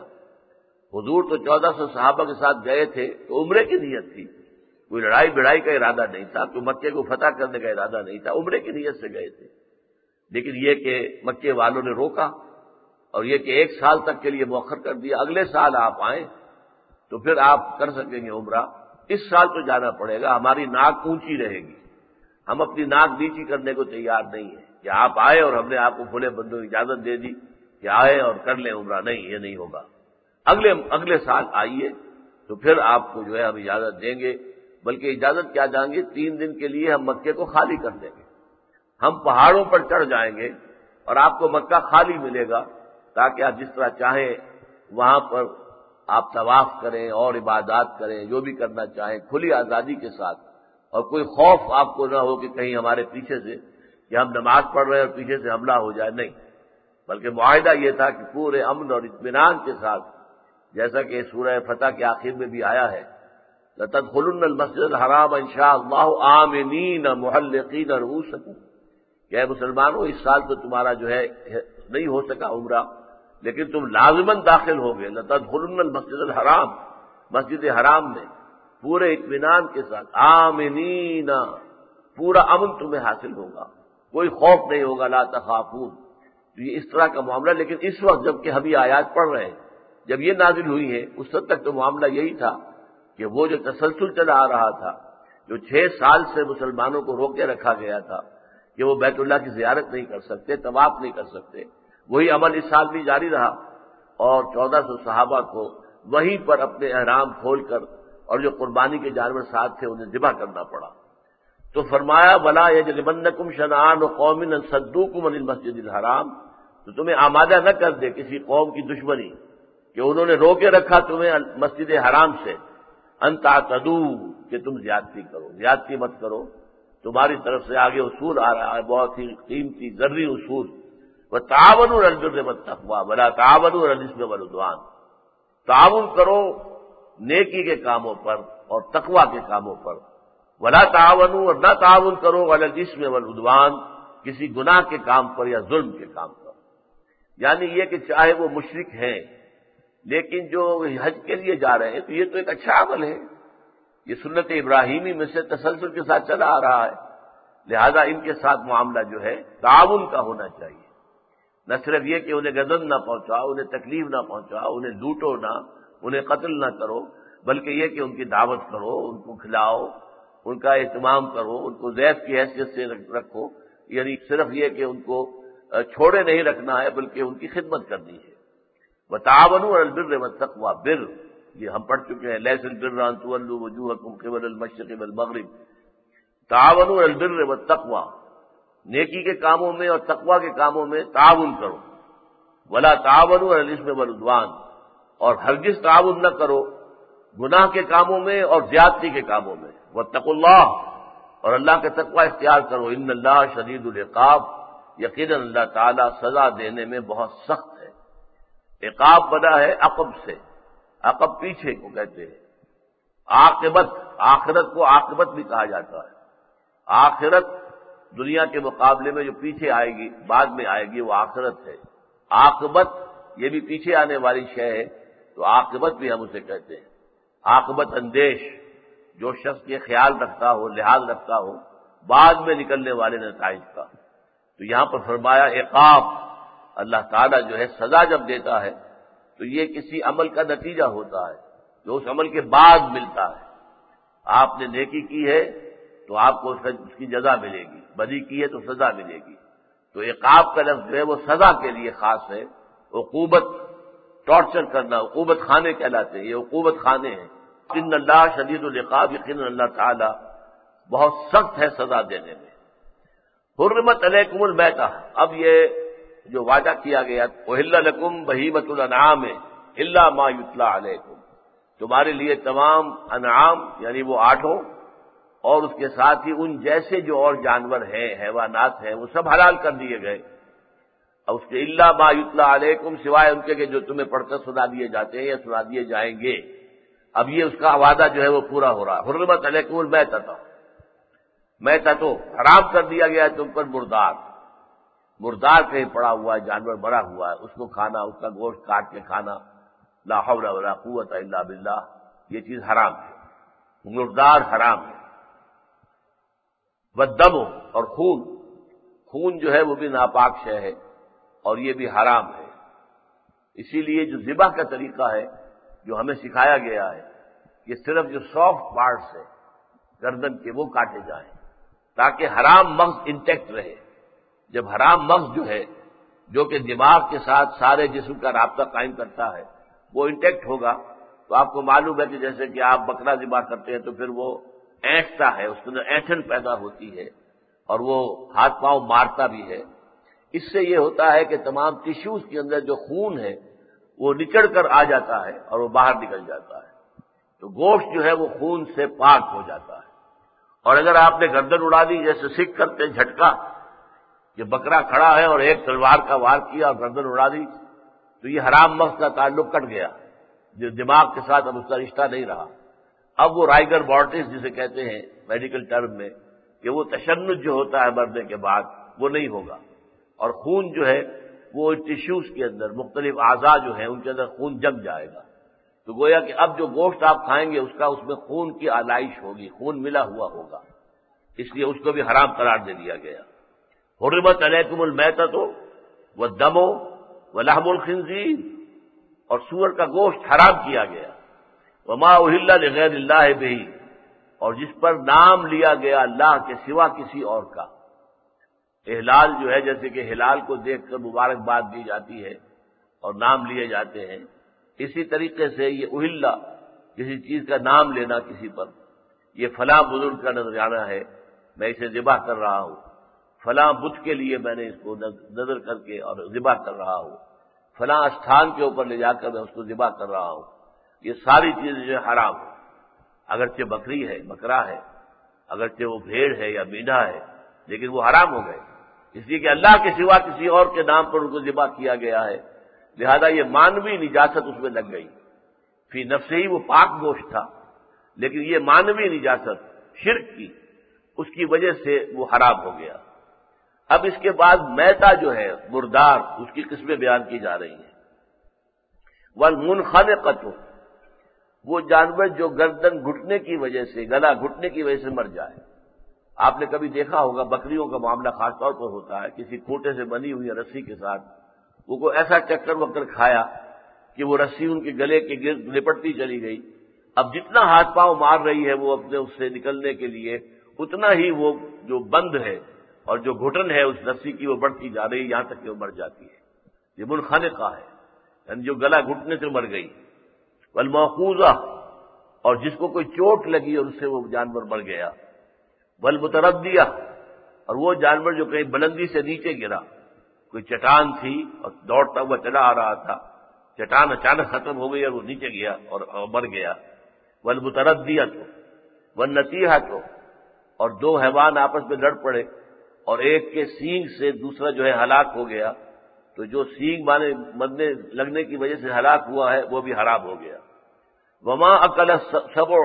حضور تو چودہ سو صحابہ کے ساتھ گئے تھے تو عمرے کی نیت تھی، کوئی لڑائی بڑائی کا ارادہ نہیں تھا، کوئی مکے کو فتح کرنے کا ارادہ نہیں تھا، عمرے کی نیت سے گئے تھے۔ لیکن یہ کہ مکے والوں نے روکا، اور یہ کہ ایک سال تک کے لیے مؤخر کر دیا، اگلے سال آپ آئیں تو پھر آپ کر سکیں گے عمرہ، اس سال تو جانا پڑے گا، ہماری ناک اونچی رہے گی، ہم اپنی ناک نیچی کرنے کو تیار نہیں ہیں کہ آپ آئے اور ہم نے آپ کو کھلے بندوں کی اجازت دے دی کہ آئے اور کر لیں عمرہ، نہیں، یہ نہیں ہوگا، اگلے اگلے سال آئیے تو پھر آپ کو جو ہے ہم اجازت دیں گے، بلکہ اجازت کیا دیں گے، تین دن کے لیے ہم مکے کو خالی کر دیں گے، ہم پہاڑوں پر چڑھ جائیں گے اور آپ کو مکہ خالی ملے گا تاکہ آپ جس طرح چاہیں وہاں پر آپ طواف کریں اور عبادات کریں، جو بھی کرنا چاہیں کھلی آزادی کے ساتھ، اور کوئی خوف آپ کو نہ ہو کہ کہیں ہمارے پیچھے سے کہ ہم نماز پڑھ رہے ہیں اور پیچھے سے حملہ ہو جائے، نہیں، بلکہ معاہدہ یہ تھا کہ پورے امن اور اطمینان کے ساتھ، جیسا کہ سورہ فتح کے آخر میں بھی آیا ہے، لَتَدْخُلُنَّ الْمَسْجِدَ الْحَرَامَ إِن شَاءَ اللَّهُ آمِنِينَ مُحَلِّقِينَ رُؤُوسَكُمْ، کہ اے مسلمانوں اس سال تو تمہارا جو ہے نہیں ہو سکا عمرہ، لیکن تم لازماً داخل ہوگے، لَتَدْخُلُنَّ الْمَسْجِدَ الْحَرَامَ، مسجد حرام میں پورے اطمینان کے ساتھ، آمنین، پورا امن تمہیں حاصل ہوگا، کوئی خوف نہیں ہوگا، لا تخافون، تو یہ اس طرح کا معاملہ۔ لیکن اس وقت جب کہ ہم یہ آیات پڑھ رہے ہیں، جب یہ نازل ہوئی ہیں، اس وقت تک تو معاملہ یہی تھا کہ وہ جو تسلسل چلا آ رہا تھا، جو چھ سال سے مسلمانوں کو روکے رکھا گیا تھا کہ وہ بیت اللہ کی زیارت نہیں کر سکتے، طواف نہیں کر سکتے، وہی عمل اس سال بھی جاری رہا، اور چودہ سو صحابہ کو وہیں پر اپنے احرام کھول کر اور جو قربانی کے جانور ساتھ تھے انہیں ذبح کرنا پڑا۔ تو فرمایا وَلَا يَجْرِمَنَّكُمْ شَنَآنُ قَوْمٍ أَن صَدُّوكُمْ عَنِ الْمَسْجِدِ الْحَرَامِ، تو تمہیں آمادہ نہ کر دے کسی قوم کی دشمنی کہ انہوں نے روکے رکھا تمہیں مسجد حرام سے، ان تعتدوا، کہ تم زیادتی کرو، زیادتی مت کرو۔ تمہاری طرف سے آگے اصول آ رہا ہے، بہت ہی قیمتی ذری اصول، وَتَعَاوَنُوا عَلَى الْبِرِّ وَالتَّقْوَىٰ وَلَا تَعَاوَنُوا عَلَى الْإِثْمِ وَالْعُدْوَانِ، تعاون کرو نیکی کے کاموں پر اور تقویٰ کے کاموں پر، ولا تعاونوا، اور نہ تعاون کرو علی الاسم والعدوان، کسی گناہ کے کام پر یا ظلم کے کام پر۔ یعنی یہ کہ چاہے وہ مشرک ہیں لیکن جو حج کے لیے جا رہے ہیں تو یہ تو ایک اچھا عمل ہے، یہ سنت ابراہیمی میں سے تسلسل کے ساتھ چلا آ رہا ہے، لہذا ان کے ساتھ معاملہ جو ہے تعاون کا ہونا چاہیے، نہ صرف یہ کہ انہیں گزن نہ پہنچاؤ، انہیں تکلیف نہ پہنچاؤ، انہیں لوٹو نہ، انہیں قتل نہ کرو، بلکہ یہ کہ ان کی دعوت کرو، ان کو کھلاؤ، ان کا اہتمام کرو، ان کو ضیف کی حیثیت سے رکھو، یعنی صرف یہ کہ ان کو چھوڑے نہیں رکھنا ہے بلکہ ان کی خدمت کرنی ہے۔ وَتَعَاوَنُوا عَلَى الْبِرِّ وَالتَّقْوَىٰ، بر یہ ہم پڑھ چکے ہیں، لَيْسَ الْبِرُّ أَن تُوَلُّوا وُجُوهَكُمْ قِبَلَ الْمَشْرِقِ وَالْمَغْرِبِ، تعاونوا عَلَى الْبِرِّ وَالتَّقْوَىٰ، نیکی کے کاموں میں اور تقویٰ کے کاموں میں تعاون کرو، ولا تعاونوا علی الاسم والعدوان، اور ہرگز تعاون نہ کرو گناہ کے کاموں میں اور زیادتی کے کاموں میں، واتقوا اللہ، اور اللہ کے تقوی اختیار کرو، ان اللہ شدید العقاب، یقیناً اللہ تعالیٰ سزا دینے میں بہت سخت ہے۔ عقاب بنا ہے عقب سے، عقب پیچھے کو کہتے ہیں، عاقبت، آخرت کو عاقبت بھی کہا جاتا ہے، آخرت دنیا کے مقابلے میں جو پیچھے آئے گی، بعد میں آئے گی، وہ آخرت ہے۔ عاقبت یہ بھی پیچھے آنے والی شے ہے، تو عاقبت بھی ہم اسے کہتے ہیں، عاقبت اندیش، جو شخص یہ خیال رکھتا ہو، لحاظ رکھتا ہو بعد میں نکلنے والے نتائج کا۔ تو یہاں پر فرمایا عقاب، اللہ تعالیٰ جو ہے سزا جب دیتا ہے تو یہ کسی عمل کا نتیجہ ہوتا ہے جو اس عمل کے بعد ملتا ہے۔ آپ نے نیکی کی ہے تو آپ کو اس کی جزا ملے گی، بدی کی ہے تو سزا ملے گی۔ تو عقاب کا لفظ جو ہے وہ سزا کے لیے خاص ہے، عقوبت، ٹارچر کرنا، عقوبت خانے کہلاتے ہیں، یہ عقوبت خانے ہیں۔ ان اللہ شدید العقاب، یقیناً اللہ تعالیٰ بہت سخت ہے سزا دینے میں۔ حرمت علیکم المیتہ، اب یہ جو وعدہ کیا گیا، احل لکم بہیمۃ الانعام الا ما یتلی علیکم، تمہارے لیے تمام انعام یعنی وہ آٹھوں اور اس کے ساتھ ہی ان جیسے جو اور جانور ہیں، حیوانات ہیں، وہ سب حلال کر دیے گئے۔ اب اس کے الا ما یتلی علیکم، سوائے ان کے کہ جو تمہیں پڑھ کر سنا دیے جاتے ہیں یا سنا دیے جائیں گے۔ اب یہ اس کا وعدہ جو ہے وہ پورا ہو رہا ہے۔ حرمت علیکم المیتۃ، میتہ تو حرام کر دیا گیا تم پر مردار، مردار کہیں پڑا ہوا ہے، جانور مرا ہوا ہے، اس کو کھانا، اس کا گوشت کاٹ کے کھانا، لا حول ولا قوت الا باللہ، یہ چیز حرام ہے، مردار حرام ہے۔ والدم، اور خون، خون جو ہے وہ بھی ناپاک شے ہے اور یہ بھی حرام ہے۔ اسی لیے جو ذبح کا طریقہ ہے جو ہمیں سکھایا گیا ہے، یہ صرف جو سافٹ پارٹس ہے گردن کے وہ کاٹے جائیں تاکہ حرام مغز انٹیکٹ رہے۔ جب حرام مغز جو ہے جو کہ دماغ کے ساتھ سارے جسم کا رابطہ قائم کرتا ہے وہ انٹیکٹ ہوگا، تو آپ کو معلوم ہے کہ جیسے کہ آپ بکرا ذبح کرتے ہیں تو پھر وہ اینٹتا ہے، اس کے اندر اینٹھن پیدا ہوتی ہے اور وہ ہاتھ پاؤں مارتا بھی ہے۔ اس سے یہ ہوتا ہے کہ تمام ٹیشوز کے اندر جو خون ہے وہ نچڑ کر آ جاتا ہے اور وہ باہر نکل جاتا ہے، تو گوشت جو ہے وہ خون سے پاک ہو جاتا ہے۔ اور اگر آپ نے گردن اڑا دی جیسے سکھ کرتے جھٹکا، کہ بکرا کھڑا ہے اور ایک تلوار کا وار کیا اور گردن اڑا دی، تو یہ حرام مغز کا تعلق کٹ گیا، جو دماغ کے ساتھ اب اس کا رشتہ نہیں رہا۔ اب وہ رائگر مورٹس جسے کہتے ہیں میڈیکل ٹرم میں، کہ وہ تشنج جو ہوتا ہے مرنے کے بعد وہ نہیں ہوگا، اور خون جو ہے وہ ٹیشوز کے اندر مختلف اعضاء جو ہیں ان کے اندر خون جم جائے گا، تو گویا کہ اب جو گوشت آپ کھائیں گے اس کا اس میں خون کی آلائش ہوگی، خون ملا ہوا ہوگا، اس لیے اس کو بھی حرام قرار دے دیا گیا۔ حرمت علیکم المیتۃ والدم ولحم الخنزیر، اور سور کا گوشت حرام کیا گیا۔ وما اہل لغیر اللہ بہ، اور جس پر نام لیا گیا اللہ کے سوا کسی اور کا۔ احلال جو ہے جیسے کہ ہلال کو دیکھ کر مبارکباد دی جاتی ہے اور نام لیے جاتے ہیں، اسی طریقے سے یہ اہل، کسی چیز کا نام لینا کسی پر، یہ فلاں بزرگ کا نذرانہ ہے میں اسے ذبح کر رہا ہوں، فلاں بت کے لیے میں نے اس کو نظر کر کے اور ذبح کر رہا ہوں، فلاں استھان کے اوپر لے جا کر میں اس کو ذبح کر رہا ہوں، یہ ساری چیزیں جو حرام ہیں۔ اگرچہ بکری ہے، بکرا ہے، اگرچہ وہ بھیڑ ہے یا میڈھا ہے، لیکن وہ حرام ہو گئے، اس لیے کہ اللہ کے سوا کسی اور کے نام پر ان کو ذبح کیا گیا ہے، لہذا یہ مانوی نجاست اس میں لگ گئی۔ فی نفسہ ہی وہ پاک گوشت تھا، لیکن یہ مانوی نجاست شرک کی، اس کی وجہ سے وہ حرام ہو گیا۔ اب اس کے بعد میتا جو ہے مردار، اس کی قسمیں بیان کی جا رہی ہیں۔ والمنخنقۃ، وہ جانور جو گردن گھٹنے کی وجہ سے، گلا گھٹنے کی وجہ سے مر جائے۔ آپ نے کبھی دیکھا ہوگا بکریوں کا معاملہ خاص طور پر ہوتا ہے، کسی کھوٹے سے بنی ہوئی رسی کے ساتھ وہ کوئی ایسا چکر وکر کھایا کہ وہ رسی ان کے گلے کے گرد لپٹتی چلی گئی، اب جتنا ہاتھ پاؤں مار رہی ہے وہ اپنے اس سے نکلنے کے لیے، اتنا ہی وہ جو بند ہے اور جو گھٹن ہے اس رسی کی وہ بڑھتی جا رہی ہے یہاں تک کہ وہ مر جاتی ہے۔ یہ منخنقہ ہے، یعنی جو گلا گھٹنے سے مر گئی۔ والموقوذہ، اور جس کو کوئی چوٹ لگی اور اس سے وہ جانور مر گیا۔ والمتردیہ، اور وہ جانور جو کہیں بلندی سے نیچے گرا، کوئی چٹان تھی اور دوڑتا ہوا چلا آ رہا تھا، چٹان اچانک ختم ہو گئی اور وہ نیچے گیا اور مر گیا۔ والمتردیہ، والنطیحہ، اور دو حیوان آپس میں لڑ پڑے اور ایک کے سینگ سے دوسرا جو ہے ہلاک ہو گیا، تو جو سینگ مانے مدنے لگنے کی وجہ سے ہلاک ہوا ہے وہ بھی حرام ہو گیا۔ وما اکل السبع،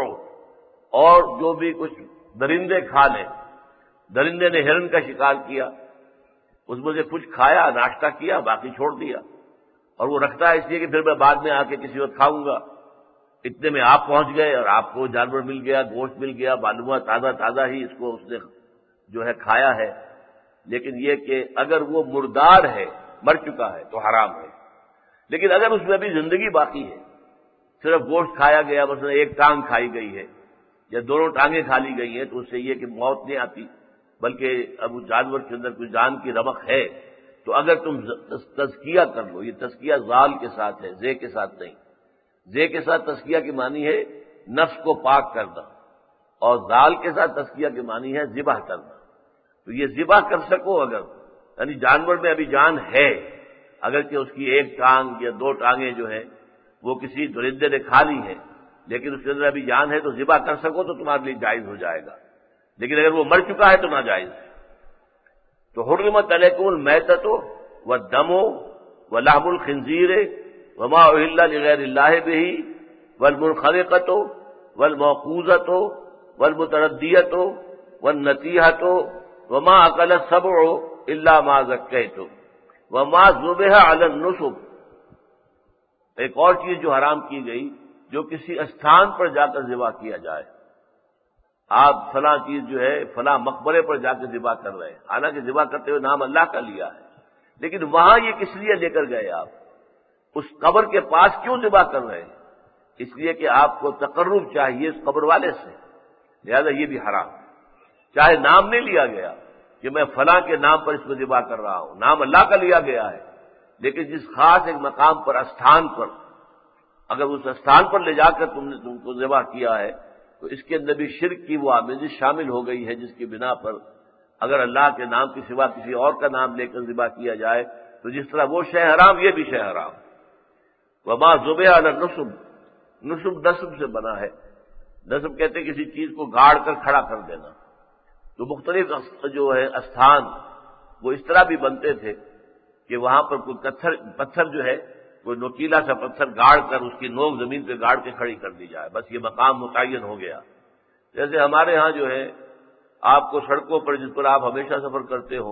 اور جو بھی کچھ درندے کھا لیں، درندے نے ہرن کا شکار کیا، اس میں سے کچھ کھایا، ناشتہ کیا، باقی چھوڑ دیا، اور وہ رکھتا ہے اس لیے کہ پھر میں بعد میں آ کے کسی وقت کھاؤں گا، اتنے میں آپ پہنچ گئے اور آپ کو جانور مل گیا، گوشت مل گیا، معلوم ہوا تازہ تازہ ہی اس کو اس نے جو ہے کھایا ہے، لیکن یہ کہ اگر وہ مردار ہے، مر چکا ہے تو حرام ہے۔ لیکن اگر اس میں ابھی زندگی باقی ہے، صرف گوشت کھایا گیا، مثلا ایک ٹانگ کھائی گئی ہے یا دونوں ٹانگیں کھا لی گئی ہیں، تو اس سے یہ کہ موت نہیں آتی، بلکہ اب اس جانور کے اندر کوئی جان کی رمق ہے، تو اگر تم تزکیہ کر لو، یہ تزکیہ زال کے ساتھ ہے، زے کے ساتھ نہیں۔ زے کے ساتھ تزکیہ کی معنی ہے نفس کو پاک کرنا، اور زال کے ساتھ تزکیہ کی معنی ہے ذبح کرنا۔ تو یہ ذبح کر سکو اگر، یعنی جانور میں ابھی جان ہے، اگرچہ اس کی ایک ٹانگ یا دو ٹانگیں جو ہیں وہ کسی درندے نے کھا لی ہیں، لیکن اس کے اندر ابھی جان ہے، تو ذبح کر سکو تو تمہارے لیے جائز ہو جائے گا، لیکن اگر وہ مر چکا ہے تو ناجائز ہے۔ تو حرمت علیکم المیتۃ والدم ولحم الخنزیر وما اہل لغیر اللہ بہ والمنخنقۃ والموقوذۃ والمتردیۃ والنطیحۃ وما اکل السبع الا ما ذکیتم وما ذبح علی النصب. ایک اور چیز جو حرام کی گئی جو کسی استھان پر جا کر ذبح کیا جائے. آپ فلاں چیز جو ہے فلاں مقبرے پر جا کے ذبح کر رہے ہیں، حالانکہ ذبح کرتے ہوئے نام اللہ کا لیا ہے، لیکن وہاں یہ کس لیے لے کر گئے؟ آپ اس قبر کے پاس کیوں ذبح کر رہے ہیں؟ اس لیے کہ آپ کو تقرب چاہیے اس قبر والے سے، لہذا یہ بھی حرام. چاہے نام نہیں لیا گیا کہ میں فلاں کے نام پر اس کو ذبح کر رہا ہوں، نام اللہ کا لیا گیا ہے، لیکن جس خاص ایک مقام پر، استھان پر، اگر اس استھان پر لے جا کر تم نے تم کو ذبح کیا ہے تو اس کے اندر بھی شرک کی وہ آمیزش شامل ہو گئی ہے، جس کی بنا پر اگر اللہ کے نام کے سوا کسی اور کا نام لے کر ذبح کیا جائے تو جس طرح وہ شے حرام، یہ بھی شے حرام. وما ذبح علی النصب، نصب نصب سے بنا ہے. نصب کہتے کسی چیز کو گاڑ کر کھڑا کر دینا. تو مختلف جو ہے استھان وہ اس طرح بھی بنتے تھے کہ وہاں پر کوئی پتھر پتھر جو ہے کوئی نوکیلا سا پتھر گاڑ کر اس کی نوک زمین پہ گاڑ کے کھڑی کر دی جائے، بس یہ مقام متعین ہو گیا. جیسے ہمارے ہاں جو ہے آپ کو سڑکوں پر جس پر آپ ہمیشہ سفر کرتے ہو،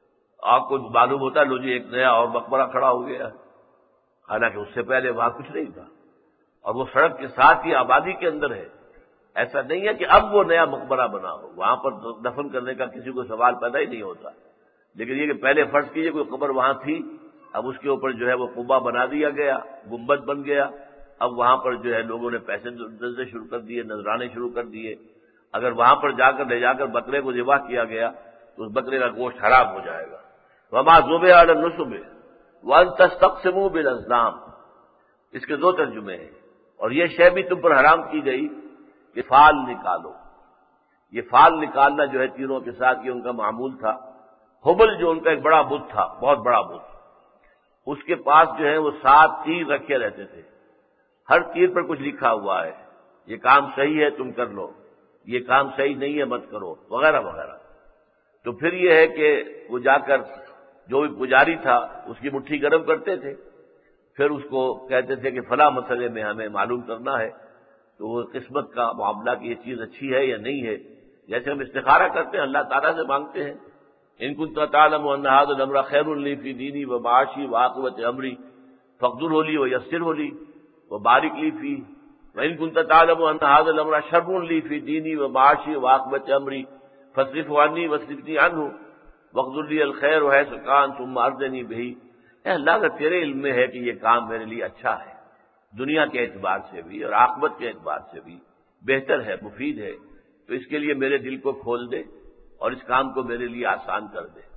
آپ کو معلوم ہوتا ہے لو جی ایک نیا اور مقبرہ کھڑا ہو گیا ہے، حالانکہ اس سے پہلے وہاں کچھ نہیں تھا اور وہ سڑک کے ساتھ ہی آبادی کے اندر ہے. ایسا نہیں ہے کہ اب وہ نیا مقبرہ بنا ہو، وہاں پر دفن کرنے کا کسی کو سوال پیدا ہی نہیں ہوتا، لیکن یہ کہ پہلے فرض کیجئے کوئی قبر وہاں تھی، اب اس کے اوپر جو ہے وہ قبہ بنا دیا گیا، گنبد بن گیا، اب وہاں پر جو ہے لوگوں نے پیسے دے شروع کر دیے، نذرانے شروع کر دیے. اگر وہاں پر جا کر لے جا کر بکرے کو ذبح کیا گیا تو اس بکرے کا گوشت حرام ہو جائے گا. وما ذبح علی النصب وان تستقسموا بالازلام، اس کے دو ترجمے ہیں. اور یہ شے بھی تم پر حرام کی گئی کہ فال نکالو. یہ فال نکالنا جو ہے تیروں کے ساتھ یہ ان کا معمول تھا. حبل جو ان کا ایک بڑا بت تھا، بہت بڑا بت، اس کے پاس جو ہے وہ سات تیر رکھے رہتے تھے، ہر تیر پر کچھ لکھا ہوا ہے، یہ کام صحیح ہے تم کر لو، یہ کام صحیح نہیں ہے مت کرو، وغیرہ وغیرہ. تو پھر یہ ہے کہ وہ جا کر جو بھی پجاری تھا اس کی مٹھی گرم کرتے تھے، پھر اس کو کہتے تھے کہ فلاں مسئلے میں ہمیں معلوم کرنا ہے، تو وہ قسمت کا معاملہ کہ یہ چیز اچھی ہے یا نہیں ہے. جیسے ہم استخارہ کرتے ہیں، اللہ تعالیٰ سے مانگتے ہیں، ان كنت تعلم ان هذا الامر خير لي في ديني ومعاشي وعاقبة امري فاقدره لي ويسره لي وبارك لي فيه وان كنت تعلم ان هذا الامر شر لي في ديني ومعاشي وعاقبة امري فاصرفه عني واصرفني عنه واقدر لي الخير حيث كان ثم ارضني به. اے اللہ، اگر تیرے علم میں ہے کہ یہ کام میرے لیے اچھا ہے، دنیا کے اعتبار سے بھی اور عاقبت کے اعتبار سے بھی بہتر ہے، مفید ہے، تو اس کے لیے میرے دل کو کھول دے اور اس کام کو میرے لیے آسان کر دے.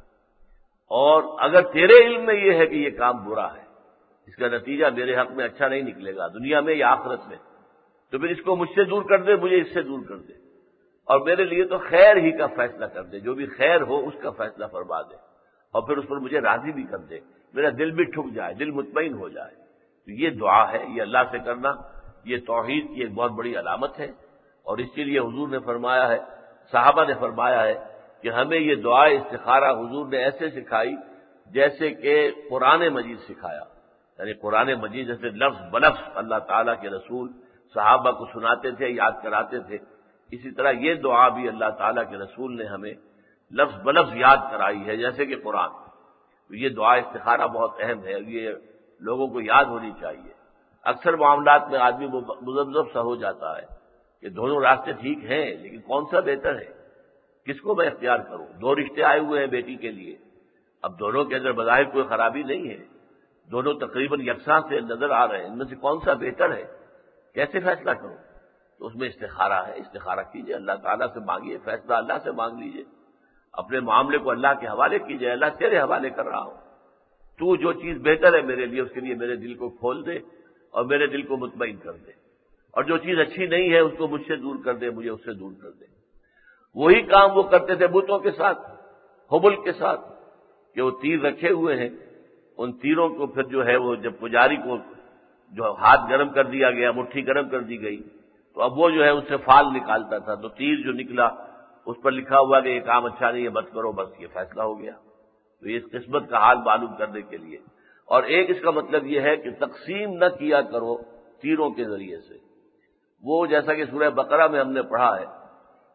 اور اگر تیرے علم میں یہ ہے کہ یہ کام برا ہے، اس کا نتیجہ میرے حق میں اچھا نہیں نکلے گا دنیا میں یا آخرت میں، تو پھر اس کو مجھ سے دور کر دے، مجھے اس سے دور کر دے، اور میرے لیے تو خیر ہی کا فیصلہ کر دے، جو بھی خیر ہو اس کا فیصلہ فرما دے، اور پھر اس پر مجھے راضی بھی کر دے، میرا دل بھی ٹھک جائے، دل مطمئن ہو جائے. تو یہ دعا ہے، یہ اللہ سے کرنا، یہ توحید کی ایک بہت بڑی علامت ہے. اور اس کے لیے حضور نے فرمایا ہے، صحابہ نے فرمایا ہے کہ ہمیں یہ دعا استخارہ حضور نے ایسے سکھائی جیسے کہ قرآن مجید سکھایا. یعنی قرآن مجید جیسے لفظ بلفظ اللہ تعالیٰ کے رسول صحابہ کو سناتے تھے، یاد کراتے تھے، اسی طرح یہ دعا بھی اللہ تعالیٰ کے رسول نے ہمیں لفظ بلفظ یاد کرائی ہے جیسے کہ قرآن. تو یہ دعا استخارہ بہت اہم ہے، یہ لوگوں کو یاد ہونی چاہیے. اکثر معاملات میں آدمی مذبذب سا ہو جاتا ہے کہ دونوں راستے ٹھیک ہیں لیکن کون سا بہتر ہے، کس کو میں اختیار کروں. دو رشتے آئے ہوئے ہیں بیٹی کے لیے، اب دونوں کے اندر بظاہر کوئی خرابی نہیں ہے، دونوں تقریباً یکساں سے نظر آ رہے ہیں، ان میں سے کون سا بہتر ہے، کیسے فیصلہ کروں. تو اس میں استخارہ ہے، استخارہ کیجئے، اللہ تعالیٰ سے مانگیے، فیصلہ اللہ سے مانگ لیجئے، اپنے معاملے کو اللہ کے حوالے کیجئے. اللہ تیرے حوالے کر رہا ہوں، تو جو چیز بہتر ہے میرے لیے اس کے لیے میرے دل کو کھول دے اور میرے دل کو مطمئن کر دے، اور جو چیز اچھی نہیں ہے اس کو مجھ سے دور کر دے، مجھے اس سے دور کر دے. وہی کام وہ کرتے تھے بتوں کے ساتھ، حبل کے ساتھ، کہ وہ تیر رکھے ہوئے ہیں، ان تیروں کو پھر جو ہے وہ جب پجاری کو جو ہاتھ گرم کر دیا گیا، مٹھی گرم کر دی گئی، تو اب وہ جو ہے اس سے فال نکالتا تھا، تو تیر جو نکلا اس پر لکھا ہوا کہ یہ کام اچھا نہیں ہے مت کرو، بس یہ فیصلہ ہو گیا. تو یہ اس قسمت کا حال معلوم کرنے کے لیے. اور ایک اس کا مطلب یہ ہے کہ تقسیم نہ کیا کرو تیروں کے ذریعے سے. وہ جیسا کہ سورہ بقرہ میں ہم نے پڑھا ہے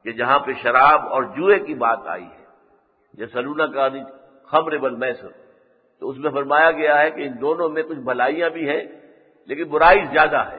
کہ جہاں پہ شراب اور جوئے کی بات آئی ہے، یسألونک عن الخمر والمیسر، تو اس میں فرمایا گیا ہے کہ ان دونوں میں کچھ بھلائیاں بھی ہیں لیکن برائی زیادہ ہے،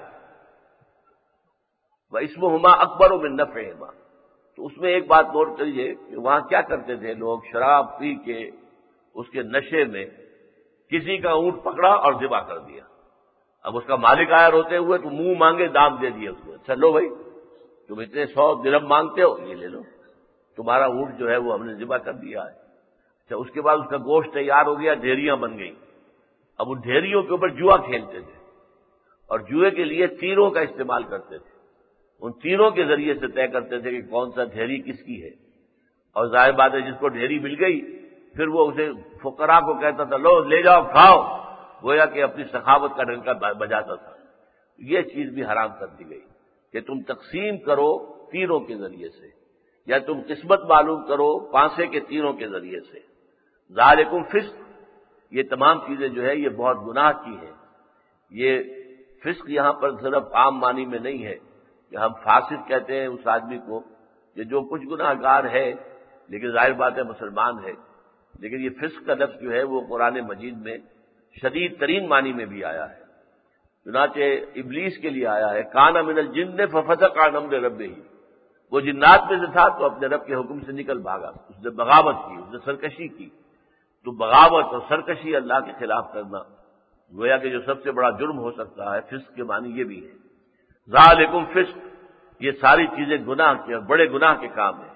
وَإِثْمُهُمَا أَكْبَرُ مِن نَّفْعِهِمَا۔ تو اس میں ایک بات نوٹ کریے کہ وہاں کیا کرتے تھے لوگ، شراب پی کے اس کے نشے میں کسی کا اونٹ پکڑا اور ذبح کر دیا، اب اس کا مالک آیا روتے ہوئے تو منہ مانگے دام دے دیے اس کو، اچھا لو بھائی تم اتنے سو درہم مانگتے ہو، یہ لے لو، تمہارا اونٹ جو ہے وہ ہم نے ذبح کر دیا ہے۔ اچھا اس کے بعد اس کا گوشت تیار ہو گیا، ڈھیریاں بن گئیں، اب ان ڈھیریوں کے اوپر جوا کھیلتے تھے اور جوئے کے لیے تیروں کا استعمال کرتے تھے، ان تیروں کے ذریعے سے طے کرتے تھے کہ کون سا ڈھیری کس کی ہے، اور ظاہر بات ہے جس کو ڈھیری مل گئی پھر وہ اسے فقراء کو کہتا تھا لو لے جاؤ کھاؤ، گویا کہ اپنی سخاوت کا ڈنکا بجاتا تھا۔ یہ چیز بھی حرام کر دی گئی کہ تم تقسیم کرو تیروں کے ذریعے سے، یا تم قسمت معلوم کرو پانسے کے تیروں کے ذریعے سے۔ ذالکم فسق، یہ تمام چیزیں جو ہے یہ بہت گناہ کی ہیں۔ یہ فسق یہاں پر صرف عام معنی میں نہیں ہے کہ ہم فاسق کہتے ہیں اس آدمی کو کہ جو کچھ گناہ گار ہے لیکن ظاہر بات ہے مسلمان ہے، لیکن یہ فسق کا لفظ جو ہے وہ قرآن مجید میں شدید ترین معنی میں بھی آیا ہے۔ چنانچہ ابلیس کے لیے آیا ہے کان من الجن ففسق عن امر ربہ، وہ جنات میں سے تھا تو اپنے رب کے حکم سے نکل بھاگا، اس نے بغاوت کی، اس نے سرکشی کی۔ تو بغاوت اور سرکشی اللہ کے خلاف کرنا گویا کہ جو سب سے بڑا جرم ہو سکتا ہے، فسق کے معنی یہ بھی ہے۔ ذالکم فسق، یہ ساری چیزیں گناہ کے اور بڑے گناہ کے کام ہیں۔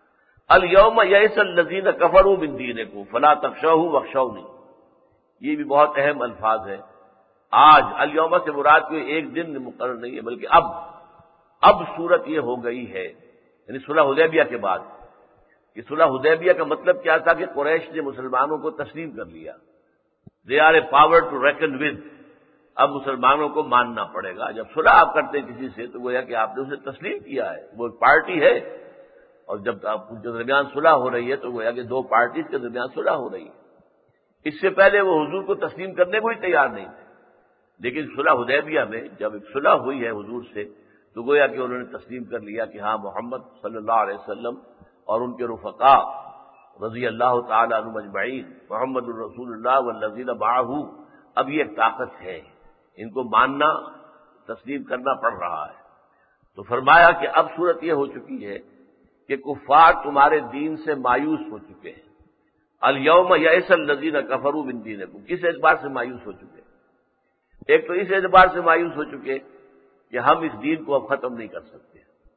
الیوم یئس الذین کفروا من دینکم فلا تخشوهم واخشونی، یہ بھی بہت اہم الفاظ ہے۔ آج الیوم سے مراد کوئی ایک دن مقرر نہیں ہے بلکہ اب اب صورت یہ ہو گئی ہے، یعنی صلح حدیبیہ کے بعد کہ صلح حدیبیہ کا مطلب کیا تھا کہ قریش نے مسلمانوں کو تسلیم کر لیا، they are a power to reckon with, اب مسلمانوں کو ماننا پڑے گا۔ جب صلح آپ کرتے ہیں کسی سے تو گویا کہ آپ نے اسے تسلیم کیا ہے، وہ ایک پارٹی ہے، اور جب آپ کے درمیان صلح ہو رہی ہے تو گویا کہ دو پارٹیز کے درمیان صلح ہو رہی ہے۔ اس سے پہلے وہ حضور کو تسلیم کرنے کو ہی تیار نہیں تھے، لیکن صلح حدیبیہ میں جب ایک صلح ہوئی ہے حضور سے تو گویا کہ انہوں نے تسلیم کر لیا کہ ہاں محمد صلی اللہ علیہ وسلم اور ان کے رفقاء رضی اللہ تعالی عنہم اجمعین، محمد الرسول اللہ والذین معہ، اب یہ ایک طاقت ہے، ان کو ماننا تسلیم کرنا پڑ رہا ہے۔ تو فرمایا کہ اب صورت یہ ہو چکی ہے کہ کفار تمہارے دین سے مایوس ہو چکے ہیں۔ الیوم یئس الذین کفروا من دینکم، کس اعتبار سے مایوس ہو چکے؟ ایک تو اس اعتبار سے مایوس ہو چکے کہ ہم اس دین کو اب ختم نہیں کر سکتے،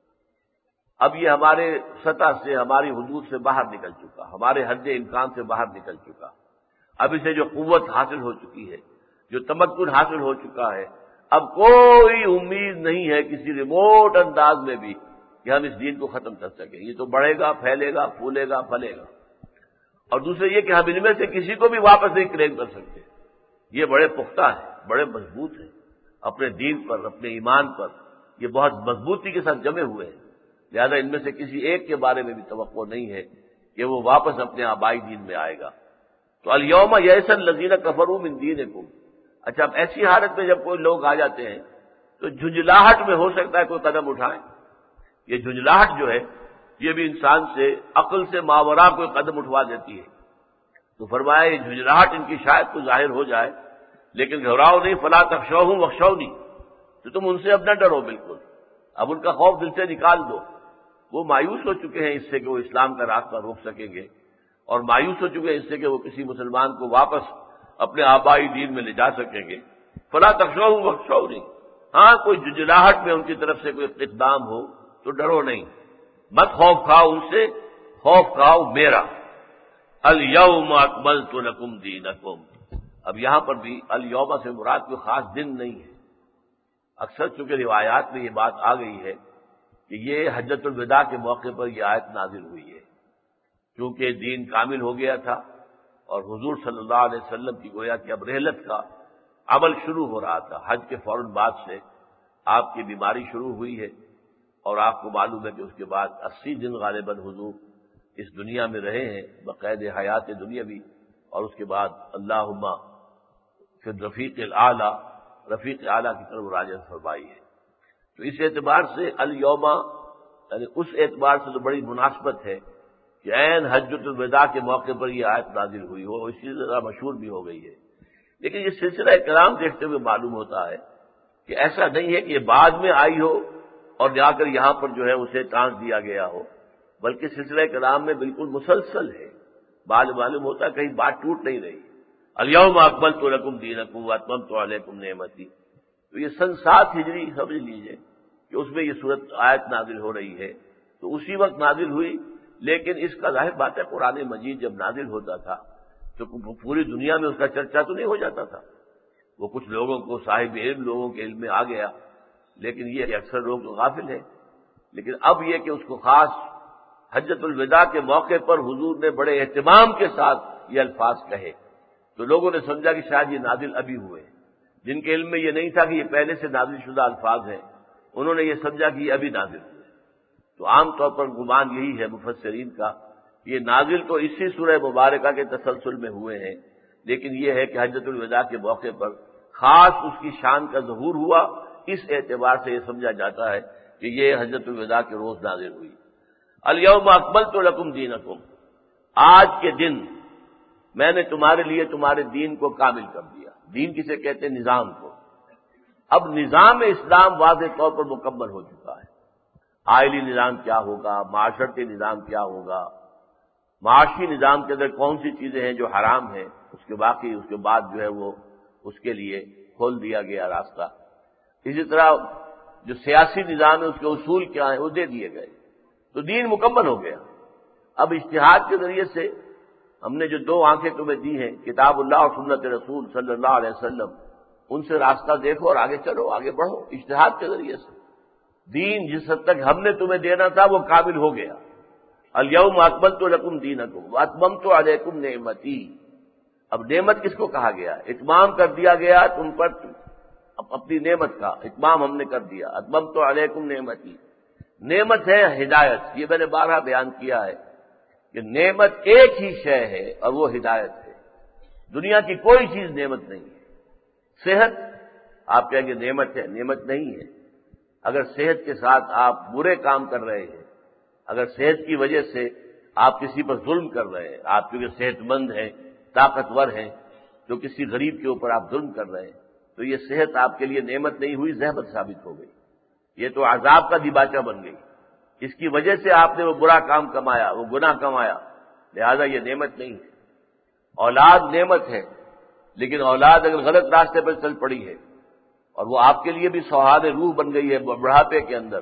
اب یہ ہمارے سطح سے، ہماری حدود سے باہر نکل چکا، ہمارے حد امکان سے باہر نکل چکا، اب اسے جو قوت حاصل ہو چکی ہے، جو تمکن حاصل ہو چکا ہے، اب کوئی امید نہیں ہے کسی ریموٹ انداز میں بھی کہ ہم اس دین کو ختم کر سکیں، یہ تو بڑھے گا، پھیلے گا، پھولے گا، پھلے گا۔ اور دوسرے یہ کہ ہم ان میں سے کسی کو بھی واپس نہیں کلیم کر سکتے، یہ بڑے پختہ ہیں، بڑے مضبوط ہیں، اپنے دین پر، اپنے ایمان پر یہ بہت مضبوطی کے ساتھ جمے ہوئے ہیں، لہذا ان میں سے کسی ایک کے بارے میں بھی توقع نہیں ہے کہ وہ واپس اپنے آبائی دین میں آئے گا۔ تو الیوم یئس الذین کفروا من دینکم، اچھا اب ایسی حالت میں جب کوئی لوگ آ جاتے ہیں تو جھنجھلاہٹ میں ہو سکتا ہے کوئی قدم اٹھائیں، یہ جھنجھلاہٹ جو ہے یہ بھی انسان سے عقل سے ماوراء کوئی قدم اٹھوا دیتی ہے۔ تو فرمایا یہ جھنجھلاہٹ ان کی شاید تو ظاہر ہو جائے، لیکن گھبراؤ نہیں، فلا تخشوہم واخشونی، تو تم ان سے اب نہ ڈرو، بالکل اب ان کا خوف دل سے نکال دو۔ وہ مایوس ہو چکے ہیں اس سے کہ وہ اسلام کا راستہ روک سکیں گے، اور مایوس ہو چکے ہیں اس سے کہ وہ کسی مسلمان کو واپس اپنے آبائی دین میں لے جا سکیں گے۔ فلا تخشوہم واخشونی، ہاں کوئی جھنجھلاہٹ میں ان کی طرف سے کوئی اقدام ہو تو ڈرو نہیں، مت خوف کھاؤ ان سے، خوف کھاؤ میرا۔ الیوم اکملت لکم دینکم، اب یہاں پر بھی الیوم سے مراد کوئی خاص دن نہیں ہے، اکثر چونکہ روایات میں یہ بات آ گئی ہے کہ یہ حجۃ الوداع کے موقع پر یہ آیت نازل ہوئی ہے، کیونکہ دین کامل ہو گیا تھا اور حضور صلی اللہ علیہ وسلم کی گویا کہ اب رحلت کا عمل شروع ہو رہا تھا، حج کے فوراً بعد سے آپ کی بیماری شروع ہوئی ہے، اور آپ کو معلوم ہے کہ اس کے بعد اسی دن غالباً حضور اس دنیا میں رہے ہیں بقید حیات دنیاوی، اور اس کے بعد اللہم پھر رفیق الاعلیٰ، رفیق اعلیٰ کی طرف راجعت فرمائی ہے۔ تو اس اعتبار سے الیوم یعنی اس اعتبار سے تو بڑی مناسبت ہے کہ عین حجۃ الوداع کے موقع پر یہ آیت نازل ہوئی ہو، اسی طرح مشہور بھی ہو گئی ہے۔ لیکن یہ سلسلہ کلام دیکھتے ہوئے معلوم ہوتا ہے کہ ایسا نہیں ہے کہ یہ بعد میں آئی ہو اور جا کر یہاں پر جو ہے اسے ٹانس دیا گیا ہو، بلکہ سلسلہ کلام میں بالکل مسلسل ہے۔ بعد معلوم ہوتا ہے کہیں بات ٹوٹ نہیں رہی۔ الیوم اکملت لکم دینکم واتممت علیکم نعمتی، تو یہ سن سات ہجری سمجھ لیجئے کہ اس میں یہ صورت آیت نازل ہو رہی ہے، تو اسی وقت نازل ہوئی۔ لیکن اس کا ظاہر بات ہے قرآن مجید جب نازل ہوتا تھا تو پوری دنیا میں اس کا چرچا تو نہیں ہو جاتا تھا، وہ کچھ لوگوں کو صاحب علم لوگوں کے علم میں آ گیا، لیکن یہ اکثر لوگ تو غافل ہیں۔ لیکن اب یہ کہ اس کو خاص حجۃ الوداع کے موقع پر حضور نے بڑے اہتمام کے ساتھ یہ الفاظ کہے، تو لوگوں نے سمجھا کہ شاید یہ نازل ابھی ہوئے ہیں۔ جن کے علم میں یہ نہیں تھا کہ یہ پہلے سے نازل شدہ الفاظ ہیں، انہوں نے یہ سمجھا کہ یہ ابھی نازل ہوئے۔ تو عام طور پر گمان یہی ہے مفسرین کا، یہ نازل تو اسی سورہ مبارکہ کے تسلسل میں ہوئے ہیں، لیکن یہ ہے کہ حجۃ الوداع کے موقع پر خاص اس کی شان کا ظہور ہوا، اس اعتبار سے یہ سمجھا جاتا ہے کہ یہ حجۃ الوداع کے روز نازل ہوئی۔ الیوم اکملت لکم دینکم، آج کے دن میں نے تمہارے لیے تمہارے دین کو کامل کر دیا۔ دین کسے کہتے ہیں؟ نظام کو۔ اب نظام اسلام واضح طور پر مکمل ہو چکا ہے۔ آئلی نظام کیا ہوگا، معاشرتی نظام کیا ہوگا، معاشی نظام کے اندر کون سی چیزیں ہیں جو حرام ہیں، اس کے باقی اس کے بعد جو ہے وہ اس کے لیے کھول دیا گیا راستہ۔ اسی طرح جو سیاسی نظام ہے اس کے اصول کیا ہیں وہ دے دیے گئے، تو دین مکمل ہو گیا۔ اب اجتہاد کے ذریعے سے ہم نے جو دو آنکھیں تمہیں دی ہیں، کتاب اللہ اور سنت رسول صلی اللہ علیہ وسلم، ان سے راستہ دیکھو اور آگے چلو، آگے بڑھو اجتہاد کے ذریعے سے۔ دین جس حد تک ہم نے تمہیں دینا تھا وہ کامل ہو گیا۔ الیوم اکملت لکم دینکم واتممت علیکم نعمتی، اب نعمت کس کو کہا گیا؟ اتمام کر دیا گیا تم پر اپنی نعمت کا، اتمام ہم نے کر دیا۔ اتممت علیکم نعمتی، نعمت ہے ہدایت، یہ میں نے بارہا بیان کیا ہے کہ نعمت ایک ہی شے ہے اور وہ ہدایت ہے، دنیا کی کوئی چیز نعمت نہیں ہے۔ صحت آپ کہیں گے نعمت ہے، نعمت نہیں ہے۔ اگر صحت کے ساتھ آپ برے کام کر رہے ہیں، اگر صحت کی وجہ سے آپ کسی پر ظلم کر رہے ہیں، آپ کیونکہ صحت مند ہیں، طاقتور ہیں، تو کسی غریب کے اوپر آپ ظلم کر رہے ہیں، تو یہ صحت آپ کے لیے نعمت نہیں ہوئی، زحمت ثابت ہو گئی، یہ تو عذاب کا دیباچہ بن گئی۔ اس کی وجہ سے آپ نے وہ برا کام کمایا، وہ گناہ کمایا، لہذا یہ نعمت نہیں ہے۔ اولاد نعمت ہے، لیکن اولاد اگر غلط راستے پر چل پڑی ہے اور وہ آپ کے لیے بھی سوہاد روح بن گئی ہے بڑھاپے کے اندر،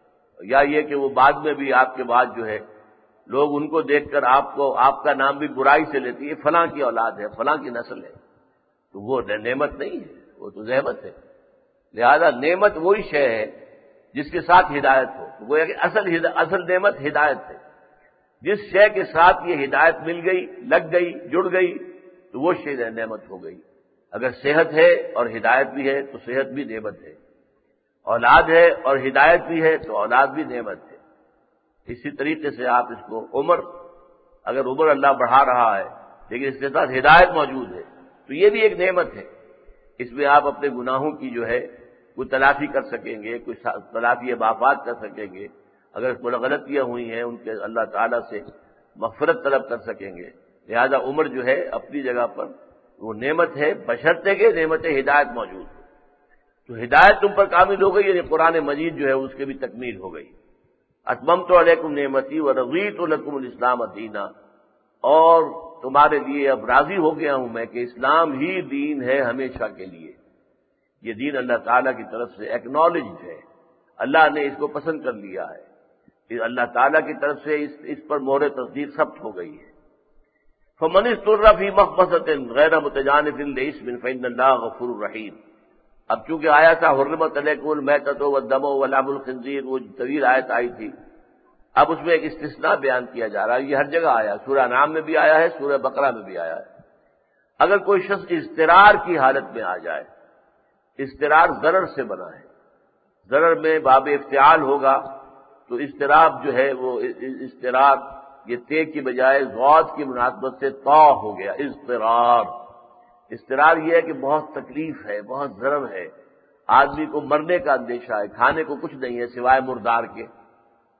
یا یہ کہ وہ بعد میں بھی آپ کے بعد جو ہے لوگ ان کو دیکھ کر آپ کو آپ کا نام بھی برائی سے لیتی ہے، فلاں کی اولاد ہے، فلاں کی نسل ہے، تو وہ نعمت نہیں ہے، وہ تو زحمت ہے۔ لہذا نعمت وہی شے ہے جس کے ساتھ ہدایت ہو، وہ ہے کہ اصل اصل نعمت ہدایت ہے۔ جس شے کے ساتھ یہ ہدایت مل گئی، لگ گئی، جڑ گئی، تو وہ شے نعمت ہو گئی۔ اگر صحت ہے اور ہدایت بھی ہے تو صحت بھی نعمت ہے، اولاد ہے اور ہدایت بھی ہے تو اولاد بھی نعمت ہے۔ اسی طریقے سے آپ اس کو عمر، اگر عمر اللہ بڑھا رہا ہے لیکن اس کے ساتھ ہدایت موجود ہے تو یہ بھی ایک نعمت ہے۔ اس میں آپ اپنے گناہوں کی جو ہے کوئی تلافی کر سکیں گے، کوئی تلافی باپات کر سکیں گے، اگر کوئی غلطیاں ہوئی ہیں ان کے اللہ تعالیٰ سے مغفرت طلب کر سکیں گے۔ لہذا عمر جو ہے اپنی جگہ پر وہ نعمت ہے، بشرطے کہ نعمت ہدایت موجود ہے۔ تو ہدایت تم پر کامل ہو گئی، یعنی قرآن مجید جو ہے اس کے بھی تکمیل ہو گئی۔ اتممت علیکم نعمتی ورضیت لکم الاسلام دینا، اور تمہارے لیے اب راضی ہو گیا ہوں میں کہ اسلام ہی دین ہے ہمیشہ کے لیے۔ یہ دین اللہ تعالیٰ کی طرف سے ایکنالجڈ ہے، اللہ نے اس کو پسند کر لیا ہے، اللہ تعالیٰ کی طرف سے اس, اس پر مہر تصدیق ثبت ہو گئی ہے۔ فمن اضطر فی مخمصۃ غیر متجانف لإثم فإن اللہ غفور رحیم۔ اب چونکہ آیا تھا حرمت علیکم المیتۃ والدم ولحم الخنزیر، وہ طویل آیت آئی تھی، اب اس میں ایک استثناء بیان کیا جا رہا ہے، یہ ہر جگہ آیا، سورہ انعام میں بھی آیا ہے، سورہ بقرہ میں بھی آیا ہے۔ اگر کوئی شخص اضطرار کی حالت میں آ جائے، اضطرار ضرر سے بنا ہے، ضرر میں باب افتعال ہوگا، تو اضطراب جو ہے وہ اضطرار یہ تے کی بجائے ضاد کی مناسبت سے طا ہو گیا، اضطرار۔ اضطرار یہ ہے کہ بہت تکلیف ہے، بہت ضرر ہے، آدمی کو مرنے کا اندیشہ ہے، کھانے کو کچھ نہیں ہے سوائے مردار کے،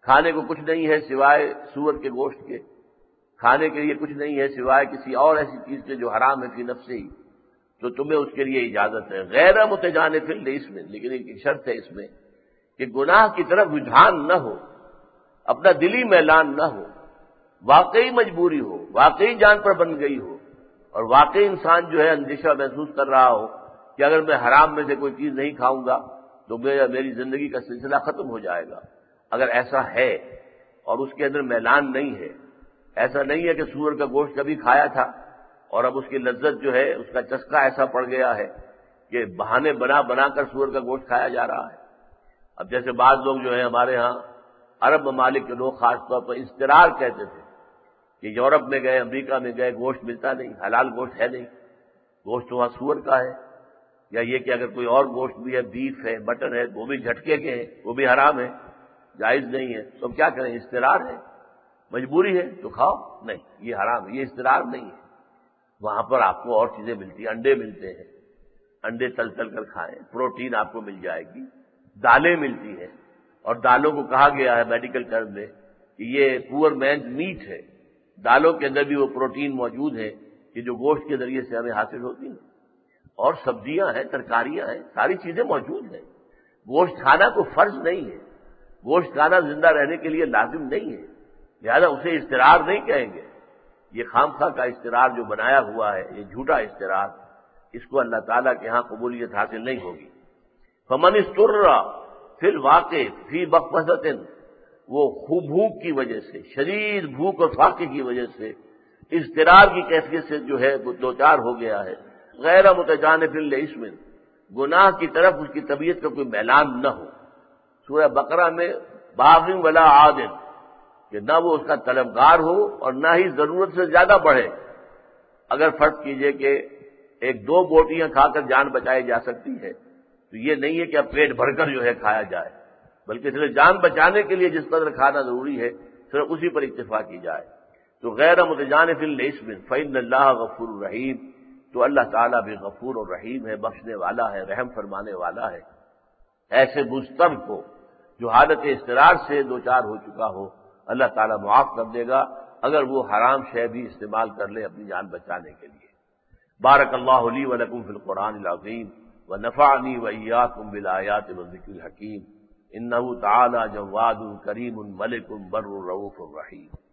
کھانے کو کچھ نہیں ہے سوائے سور کے گوشت کے، کھانے کے لیے کچھ نہیں ہے سوائے کسی اور ایسی چیز کے جو حرام ہے فی نفسی، تو تمہیں اس کے لیے اجازت ہے، غیر متجانف لاسم، لیکن ایک شرط ہے اس میں کہ گناہ کی طرف رجحان نہ ہو، اپنا دلی میلان نہ ہو، واقعی مجبوری ہو، واقعی جان پر بن گئی ہو، اور واقعی انسان جو ہے اندیشہ محسوس کر رہا ہو کہ اگر میں حرام میں سے کوئی چیز نہیں کھاؤں گا تو میری زندگی کا سلسلہ ختم ہو جائے گا۔ اگر ایسا ہے اور اس کے اندر میلان نہیں ہے، ایسا نہیں ہے کہ سور کا گوشت کبھی کھایا تھا اور اب اس کی لذت جو ہے اس کا چسکا ایسا پڑ گیا ہے کہ بہانے بنا بنا کر سور کا گوشت کھایا جا رہا ہے۔ اب جیسے بعض لوگ جو ہیں ہمارے ہاں عرب ممالک کے لوگ خاص طور پر اضطرار کہتے تھے کہ یورپ میں گئے، امریکہ میں گئے، گوشت ملتا نہیں، حلال گوشت ہے نہیں، گوشت تو وہاں سور کا ہے، یا یہ کہ اگر کوئی اور گوشت بھی ہے، بیف ہے، مٹن ہے، وہ بھی جھٹکے کے ہیں، وہ بھی حرام ہے، جائز نہیں ہے، تو اب کیا کریں؟ اضطرار ہے، مجبوری ہے تو کھاؤ، نہیں یہ حرام ہے، یہ اضطرار نہیں ہے۔ وہاں پر آپ کو اور چیزیں ملتی ہیں، انڈے ملتے ہیں، انڈے تل تل کر کھائیں، پروٹین آپ کو مل جائے گی، دالیں ملتی ہیں، اور دالوں کو کہا گیا ہے میڈیکل ٹرم میں کہ یہ پور مینز میٹ ہے، دالوں کے اندر بھی وہ پروٹین موجود ہے کہ جو گوشت کے ذریعے سے ہمیں حاصل ہوتی ہیں، اور سبزیاں ہیں، ترکاریاں ہیں، ساری چیزیں موجود ہیں۔ گوشت کھانا کوئی فرض نہیں ہے، گوشت کھانا زندہ رہنے کے لیے لازم نہیں ہے، لہذا اسے اضطرار نہیں کہیں گے۔ یہ خام خواہ کا اضطرار جو بنایا ہوا ہے، یہ جھوٹا اضطرار، اس کو اللہ تعالیٰ کے ہاں قبولیت حاصل نہیں ہوگی۔ فمن اضطر فی الواقع فی مخمصۃ، وہ خوب بھوک کی وجہ سے، شدید بھوک اور فاقے کی وجہ سے اضطرار کی کیفیت سے جو ہے وہ دوچار ہو گیا ہے، غیر متجانف لاسم، گناہ کی طرف اس کی طبیعت کا کوئی میلان نہ ہو۔ سورہ بقرہ میں باغ ولا عاد، کہ نہ وہ اس کا طلبگار ہو اور نہ ہی ضرورت سے زیادہ بڑھے۔ اگر فرض کیجئے کہ ایک دو بوٹیاں کھا کر جان بچائی جا سکتی ہے تو یہ نہیں ہے کہ اب پیٹ بھر کر جو ہے کھایا جائے، بلکہ صرف جان بچانے کے لیے جس قدر کھانا ضروری ہے صرف اسی پر اکتفا کی جائے۔ تو غیر متجانف لاسم فإن اللہ غفور رحیم، تو اللہ تعالیٰ بھی غفور اور رحیم ہے، بخشنے والا ہے، رحم فرمانے والا ہے۔ ایسے مضطر کو جو حالت اضطرار سے دوچار ہو چکا ہو، اللہ تعالیٰ معاف کر دے گا اگر وہ حرام شے بھی استعمال کر لے اپنی جان بچانے کے لیے۔ بارک اللہ لی و لکم فی القرآن العظیم ونفعنی وإیاکم بالآیات والذکر الحکیم، انہ تعالی جواد کریم ملک بر رؤوف رحیم۔